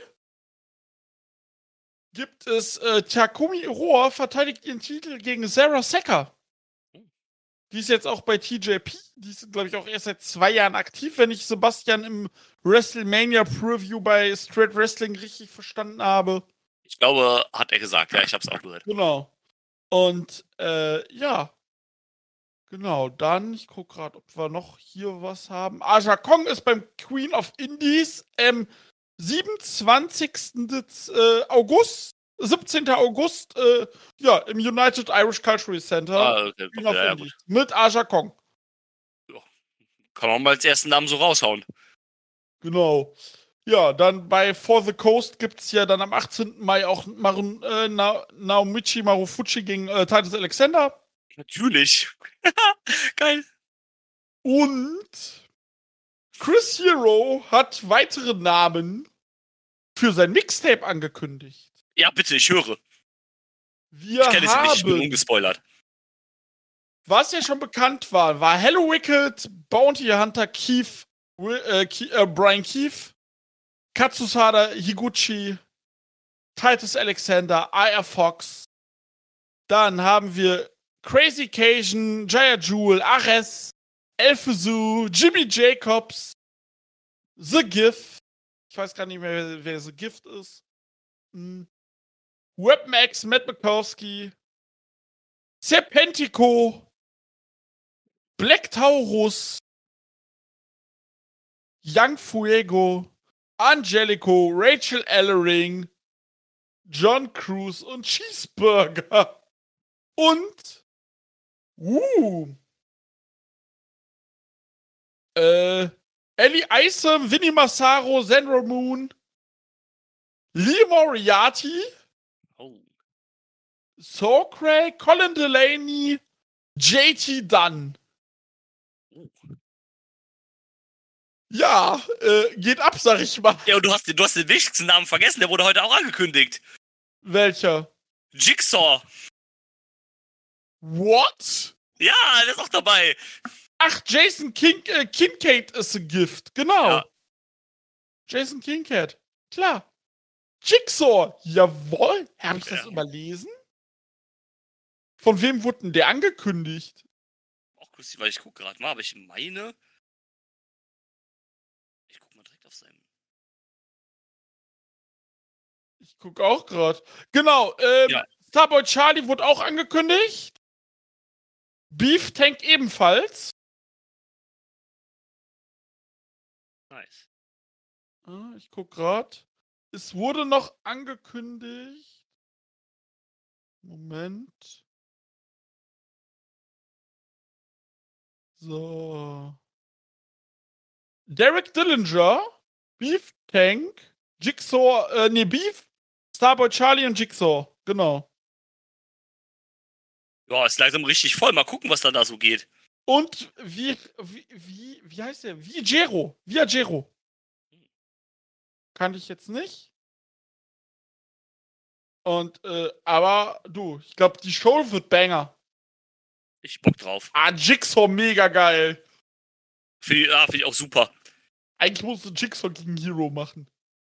gibt es äh, Takumi Iroha verteidigt ihren Titel gegen Sarah Secker. Die ist jetzt auch bei T J P. Die ist, glaube ich, auch erst seit zwei Jahren aktiv, wenn ich Sebastian im WrestleMania Preview bei Straight Wrestling richtig verstanden habe. Ich glaube, hat er gesagt. Ja, ich habe es auch gehört. Genau. Und, äh, ja. Genau, dann, ich gucke gerade, ob wir noch hier was haben. Aja Kong ist beim Queen of Indies am siebenundzwanzigsten August, siebzehnten August, äh, ja, im United Irish Cultural Center. Ah, okay. Queen of Ja, Indies. Mit Aja Kong. Ja. Kann man mal als ersten Namen so raushauen. Genau. Ja, dann bei For the Coast gibt es ja dann am achtzehnten Mai auch Marun, äh, Na Naomichi Marufuji gegen äh, Titus Alexander. Natürlich. Geil. Und Chris Hero hat weitere Namen für sein Mixtape angekündigt. Ja, bitte, ich höre. Wir ich kenne es nicht, ich bin haben, ungespoilert. was ja schon bekannt war, war Hello Wicked, Bounty Hunter Keith, äh, Ke äh, Brian Keith, Katsusada Higuchi, Titus Alexander, I R Fox. Dann haben wir Crazy Cajun, Jaya Jewel, Ares, Elfuzu, Jimmy Jacobs, The Gift. Ich weiß gar nicht mehr, wer, wer The Gift ist. Hm. Webmax, Matt Mikowski, Serpentico, Black Taurus, Young Fuego, Angelico, Rachel Ellering, John Cruz und Cheeseburger. Und uh, äh, Ellie Isom, Vinny Massaro, Zenro Moon, Lee Moriarty, Oh. Socray, Colin Delaney, J T Dunn. Uh. Ja, äh, geht ab, sag ich mal. Ja, und du hast, du hast den wichtigsten Namen vergessen, der wurde heute auch angekündigt. Welcher? Jigsaw. What? Ja, der ist auch dabei. Ach, Jason King, äh, Kincaid ist ein Gift, genau. Ja. Jason Kincaid, klar. Jigsaw, jawohl. Habe ich das Ja. überlesen? Von wem wurde denn der angekündigt? Auch lustig, weil ich gucke gerade mal, aber ich meine. Ich guck mal direkt auf seinen. Ich gucke auch gerade. Genau, ähm, Ja. Starboy Charlie wurde auch angekündigt. Beef Tank ebenfalls. Nice. Ah, ich guck gerade. Es wurde noch angekündigt. Moment. So. Derek Dillinger, Beef Tank, Jigsaw, äh, nee, Beef, Starboy Charlie und Jigsaw. Genau. Ja, ist langsam richtig voll. Mal gucken, was da da so geht. Und wie, wie, wie, wie heißt der? Viajero. Viajero. Kannte ich jetzt nicht. Und, äh, aber du, ich glaube, die Show wird Banger. Ich Bock drauf. Ah, Jigsaw mega geil. Finde ich, ah, find ich auch super. Eigentlich musst du Jigsaw gegen Hero machen.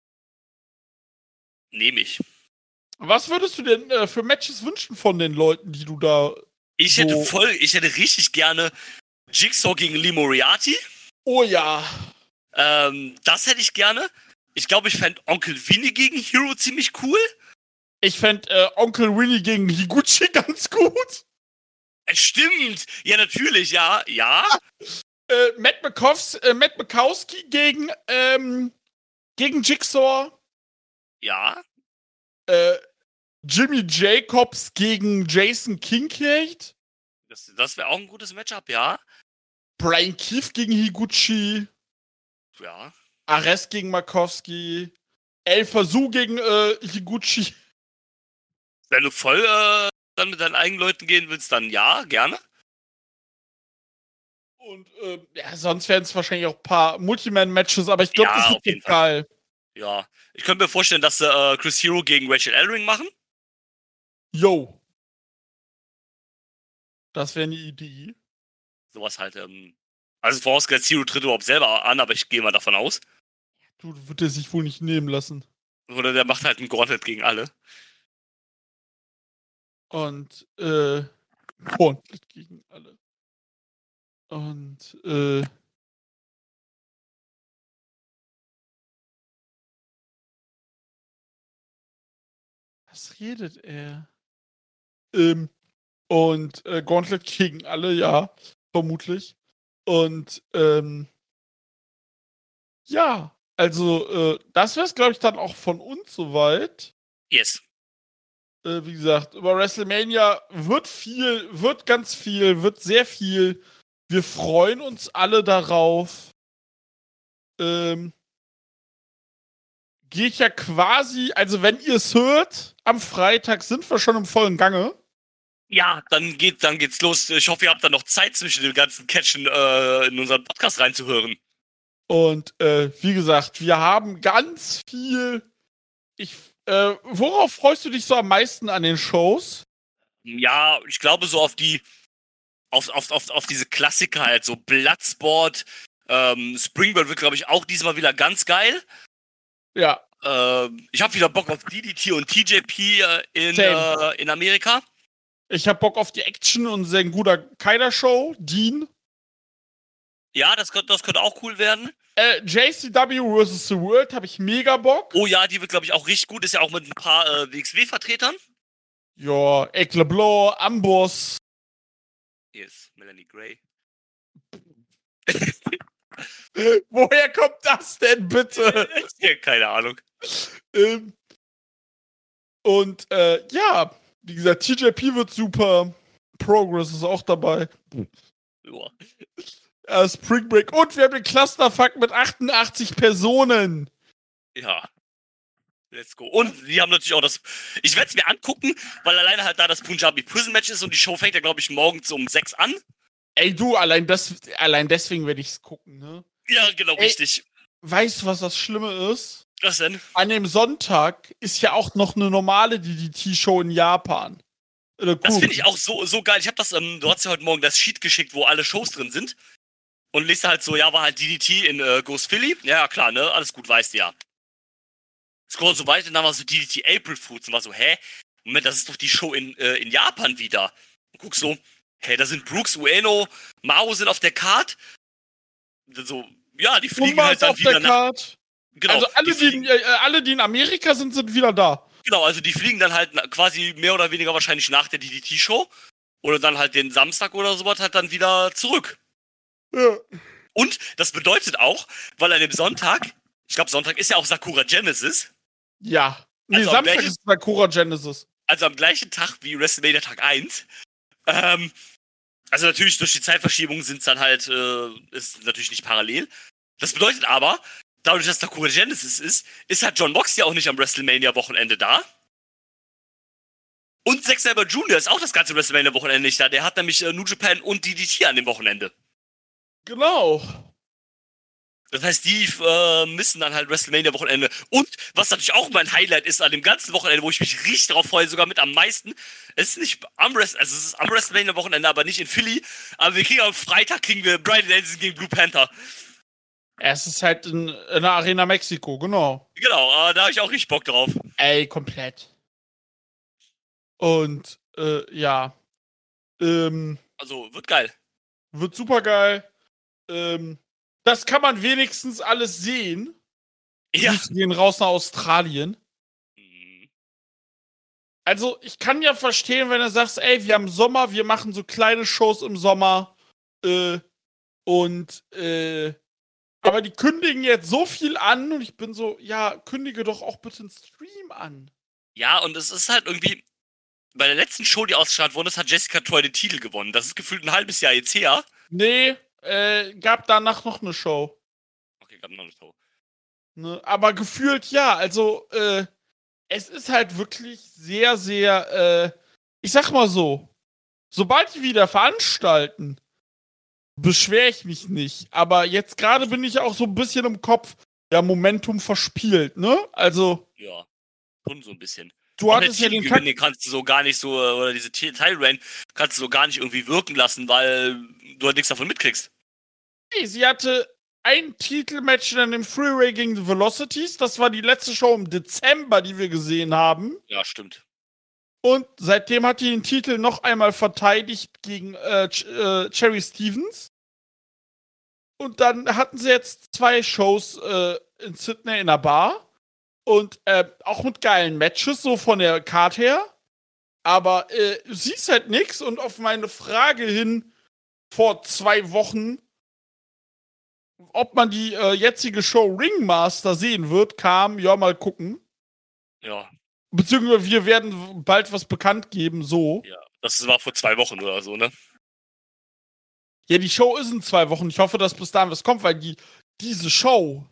Nehme ich. Was würdest du denn äh, für Matches wünschen von den Leuten, die du da. Ich So. hätte voll, ich hätte richtig gerne Jigsaw gegen Lee Moriarty. Oh ja. Ähm, das hätte ich gerne. Ich glaube, ich fände Onkel Vinny gegen Hero ziemlich cool. Ich fände äh, Onkel Winnie gegen Higuchi ganz gut. Äh, stimmt. Ja, natürlich, ja. Ja. Äh, Matt, McCoffs, äh, Matt Mikowski gegen, ähm, gegen Jigsaw. Ja. Äh, Jimmy Jacobs gegen Jason Kincaid. Das, das wäre auch ein gutes Matchup, ja. Brian Keefe gegen Higuchi. Ja. Arrest gegen Markowski. El Fasu gegen äh, Higuchi. Wenn du voll äh, dann mit deinen eigenen Leuten gehen willst, dann ja, gerne. Und äh, ja, sonst wären es wahrscheinlich auch ein paar Multiman-Matches, aber ich glaube, Ja, das auf wird jeden jetzt geil. Ja. Ich könnte mir vorstellen, dass sie äh, Chris Hero gegen Rachel Ellering machen. Yo. Das wäre eine Idee. Sowas halt, ähm. Also vorausgesetzt, Hero tritt überhaupt selber an, aber ich gehe mal davon aus. Du, wird er sich wohl nicht nehmen lassen. Oder der macht halt einen Gauntlet gegen alle. Und, äh, Gauntlet gegen alle. Und, äh, was redet er? Ähm, und, äh, Gauntlet gegen alle, ja, vermutlich. Und, ähm, ja, also, äh, das wäre es, glaube ich, dann auch von uns soweit. Yes. Äh, wie gesagt, über WrestleMania wird viel, wird ganz viel, wird sehr viel. Wir freuen uns alle darauf. Ähm, geht ja quasi, also wenn ihr es hört, am Freitag sind wir schon im vollen Gange. Ja, dann geht, dann geht's los. Ich hoffe, ihr habt dann noch Zeit zwischen den ganzen Catchen äh, in unseren Podcast reinzuhören. Und äh, wie gesagt, wir haben ganz viel. Ich, äh, worauf freust du dich so am meisten an den Shows? Ja, ich glaube so auf die, auf, auf, auf, auf diese Klassiker halt, so Bloodsport, ähm, Springboard wird, glaube ich, auch diesmal wieder ganz geil. Ja, Ähm, ich habe wieder Bock auf D D T und T J P äh, in, Same. äh, in Amerika. ich hab Bock auf die Action und sein guter Kaider-Show, Dean. Ja, das könnte, das könnte auch cool werden. Äh, J C W versus. The World habe ich mega Bock. Oh ja, die wird, glaube ich, auch richtig gut. Ist ja auch mit ein paar äh, W X W-Vertretern. Ja, Ecke Blanc, Amboss. Hier ist Melanie Gray. Woher kommt das denn bitte? Ja, keine Ahnung. ähm, und äh, ja, wie gesagt, T J P wird super. Progress ist auch dabei. Ja. Äh, Spring Break. Und wir haben den Clusterfuck mit achtundachtzig Personen. Ja. Let's go. Und sie haben natürlich auch das. Ich werde es mir angucken, weil alleine halt da das Punjabi Prison Match ist und die Show fängt ja, glaube ich, morgens um sechs an. Ey, du, allein, das, allein deswegen werde ich es gucken, ne? Ja, genau, Ey, richtig. Weißt du, was das Schlimme ist? Was denn? An dem Sonntag ist ja auch noch eine normale D D T-Show in Japan. Oder Das cool. finde ich auch so, so geil. Ich habe das, ähm, du hast ja heute Morgen das Sheet geschickt, wo alle Shows drin sind. Und liest halt so, ja, war halt D D T in äh, Ghost Philly. Ja, klar, ne? Alles gut, weißt du ja. Scroll so weiter, dann war so D D T April Foods und war so, hä? Moment, das ist doch die Show in, äh, in Japan wieder. Und guck so, hä, da sind Brooks, Ueno, Mao sind auf der Card. So, ja, die fliegen Pumba halt ist dann auf wieder der nach. Card. Genau, Also alle die die, fliegen, in, äh, alle, die in Amerika sind, sind wieder da. genau, also die fliegen dann halt na- quasi mehr oder weniger wahrscheinlich nach der D D T-Show. Oder dann halt den Samstag oder sowas halt dann wieder zurück. Ja. Und das bedeutet auch, weil an dem Sonntag, ich glaube Sonntag ist ja auch Sakura Genesis, Ja. Nee, Also am Samstag gleichen- ist Sakura Genesis. also am gleichen Tag wie WrestleMania Tag eins. Ähm, also natürlich durch die Zeitverschiebung sind es dann halt, äh, ist natürlich nicht parallel. Das bedeutet aber, dadurch, dass Sakura Genesis ist, ist halt John Moxley auch nicht am WrestleMania-Wochenende da. Und Zack Sabre Junior ist auch das ganze WrestleMania-Wochenende nicht da. Der hat nämlich äh, New Japan und D D T an dem Wochenende. Genau. Das heißt, die äh, missen dann halt WrestleMania-Wochenende. Und was natürlich auch mein Highlight ist an dem ganzen Wochenende, wo ich mich richtig drauf freue, sogar mit am meisten, es ist nicht am Wrest also es ist am WrestleMania-Wochenende, aber nicht in Philly. Aber wir kriegen am Freitag kriegen wir Bryan Danielson gegen Blue Panther. Es ist halt in, in der Arena Mexiko, genau. Genau, äh, da habe ich auch richtig Bock drauf. Ey, komplett. Und, äh, ja. Ähm, Also, wird geil. wird super geil. Ähm, das kann man wenigstens alles sehen. Ja. Grüße gehen raus nach Australien. Mhm. Also, ich kann ja verstehen, wenn du sagst, ey, wir haben Sommer, wir machen so kleine Shows im Sommer. Äh, und, äh, aber die kündigen jetzt so viel an und ich bin so, ja, kündige doch auch bitte einen Stream an. Ja, und es ist halt irgendwie, bei der letzten Show, die ausgestrahlt worden ist, hat Jessica Troy den Titel gewonnen. Das ist gefühlt ein halbes Jahr jetzt her. Nee, äh, gab danach noch eine Show. Okay, gab noch eine Show. Ne? Aber gefühlt ja, also, äh, es ist halt wirklich sehr, sehr, äh, ich sag mal so, sobald die wieder veranstalten, beschwere ich mich nicht. Aber jetzt gerade bin ich auch so ein bisschen im Kopf, ja, Momentum verspielt, ne? Also, Ja, schon so ein bisschen. du Auch der hattest ja den Titelgewinn, Tag. den kannst du so gar nicht so, äh, oder diese Title-Reign kannst du so gar nicht irgendwie wirken lassen, weil du halt nichts davon mitkriegst. Nee, sie hatte ein Titelmatch in dem Freeway gegen The Velocities. Das war die letzte Show im Dezember, die wir gesehen haben. Ja, stimmt. Und seitdem hat die den Titel noch einmal verteidigt gegen äh, Ch äh, Cherry Stevens. Und dann hatten sie jetzt zwei Shows äh, in Sydney in der Bar. Und äh, auch mit geilen Matches, so von der Card her. Aber äh, du siehst halt nix. Und auf meine Frage hin vor zwei Wochen, ob man die äh, jetzige Show Ringmaster sehen wird, kam, ja, mal gucken. Ja, Beziehungsweise wir werden bald was bekannt geben, so. ja. Das war vor zwei Wochen oder so, ne? Ja, die Show ist in zwei Wochen. Ich hoffe, dass bis dahin was kommt, weil die, diese Show.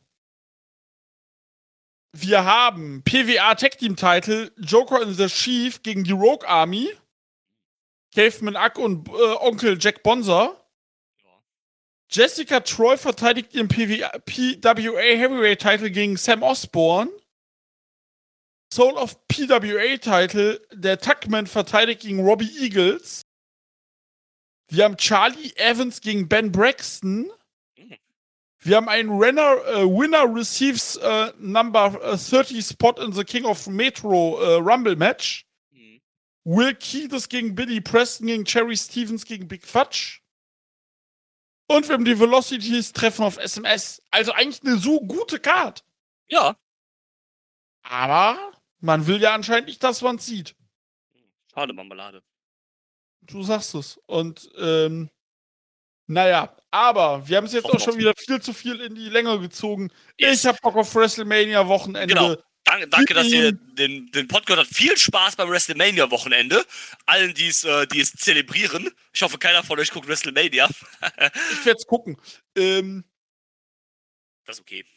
Wir haben P W A Tag Team Title, Joker and the Chief gegen die Rogue Army, Caveman Ack und äh, Onkel Jack Bonser. Ja. Jessica Troy verteidigt ihren P W A, P W A Heavyweight Title gegen Sam Osborne. Soul of P W A Title, der Tuckman verteidigt gegen Robbie Eagles. Wir haben Charlie Evans gegen Ben Braxton. Mhm. Wir haben einen Renner, äh, Winner receives äh, Number thirty Spot in the King of Metro äh, Rumble Match. Mhm. Will Keiths gegen Billy Preston gegen Cherry Stevens gegen Big Fudge. Und wir haben die Velocities treffen auf S M S. Also eigentlich eine so gute Card. Ja. Aber man will ja anscheinend nicht, dass man es sieht. Schade, Marmelade. Du sagst es. Und ähm, Naja, aber wir haben es jetzt Hoffen auch schon wir's. wieder viel zu viel in die Länge gezogen. Yes. Ich hab Bock auf WrestleMania-Wochenende. Genau. Danke, danke dass ihr ihm- den, den Podcast habt. Viel Spaß beim WrestleMania-Wochenende. Allen, die es äh, die es zelebrieren. Ich hoffe, keiner von euch guckt WrestleMania. Ich werd's gucken. Ähm, Das ist okay.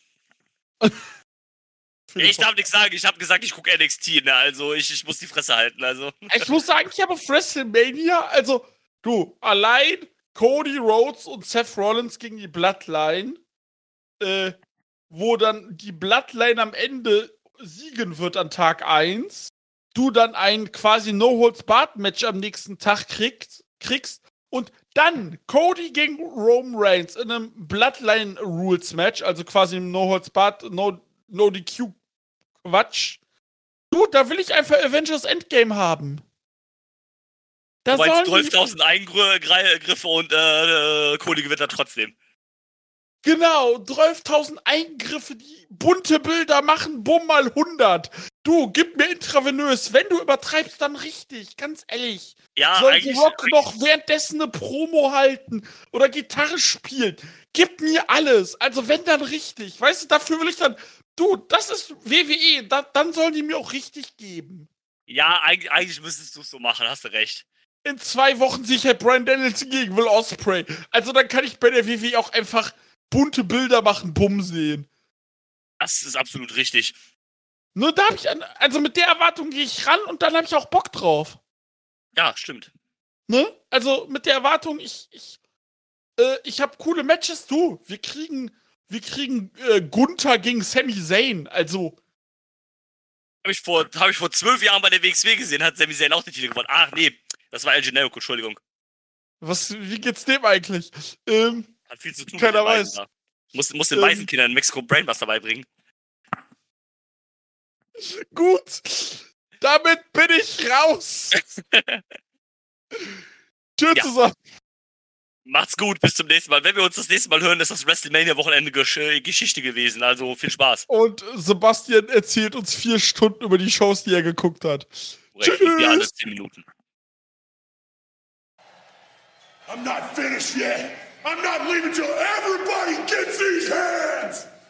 Philipp, Ich darf nichts sagen. Ich habe gesagt, ich gucke N X T. Ne? Also ich, ich muss die Fresse halten. Also Ich muss sagen, ich habe auf WrestleMania, also du, allein Cody Rhodes und Seth Rollins gegen die Bloodline, äh, wo dann die Bloodline am Ende siegen wird an Tag eins, du dann ein quasi No-Holds-Barred-Match am nächsten Tag kriegst, kriegst und dann Cody gegen Roman Reigns in einem Bloodline-Rules-Match, also quasi im No-Holds-Barred, No-D Q-Quatsch. Du, da will ich einfach Avengers Endgame haben. Da wobei sollen die, zwölftausend Eingriffe und äh, äh, Cody gewinnt dann trotzdem. genau, zwölftausend Eingriffe, die bunte Bilder machen, bumm mal hundert. Du, gib mir intravenös. Wenn du übertreibst, dann richtig, ganz ehrlich. Ja, Soll eigentlich. die Rock noch währenddessen eine Promo halten oder Gitarre spielen? Gib mir alles. Also wenn, dann richtig. Weißt du, dafür will ich dann... Du, das ist W W E. Da, dann sollen die mir auch richtig geben. Ja, eigentlich, eigentlich müsstest du es so machen, hast du recht. In zwei Wochen sicher Bryan Danielson gegen Will Ospreay. Also dann kann ich bei der W W E auch einfach bunte Bilder machen, bumm sehen. Das ist absolut richtig. Nur da habe ich, an, also mit der Erwartung gehe ich ran und dann habe ich auch Bock drauf. Ja, stimmt. Ne? Also mit der Erwartung, ich, ich, äh, ich habe coole Matches, du. Wir kriegen, wir kriegen äh, Gunther gegen Sami Zayn. Also, Habe ich, vor, hab ich vor zwölf Jahren bei der W X W gesehen, hat Sami Zayn auch den Titel gewonnen. Ach nee, das war El Generico, Entschuldigung. was, wie geht's dem eigentlich? Ähm, Hat viel zu tun Keiner mit den weiß. Weisen da. Muss, muss den Ähm. Waisenkindern in Mexiko Brainbuster beibringen. gut. Damit bin ich raus. Tschüss Ja. zusammen. Macht's gut, bis zum nächsten Mal. Wenn wir uns das nächste Mal hören, ist das WrestleMania-Wochenende Gesch Geschichte gewesen. Also viel Spaß. Und Sebastian erzählt uns vier Stunden über die Shows, die er geguckt hat. Korrekt. Und wir alle zehn Minuten. I'm not finished yet. I'm not leaving till everybody gets these hands.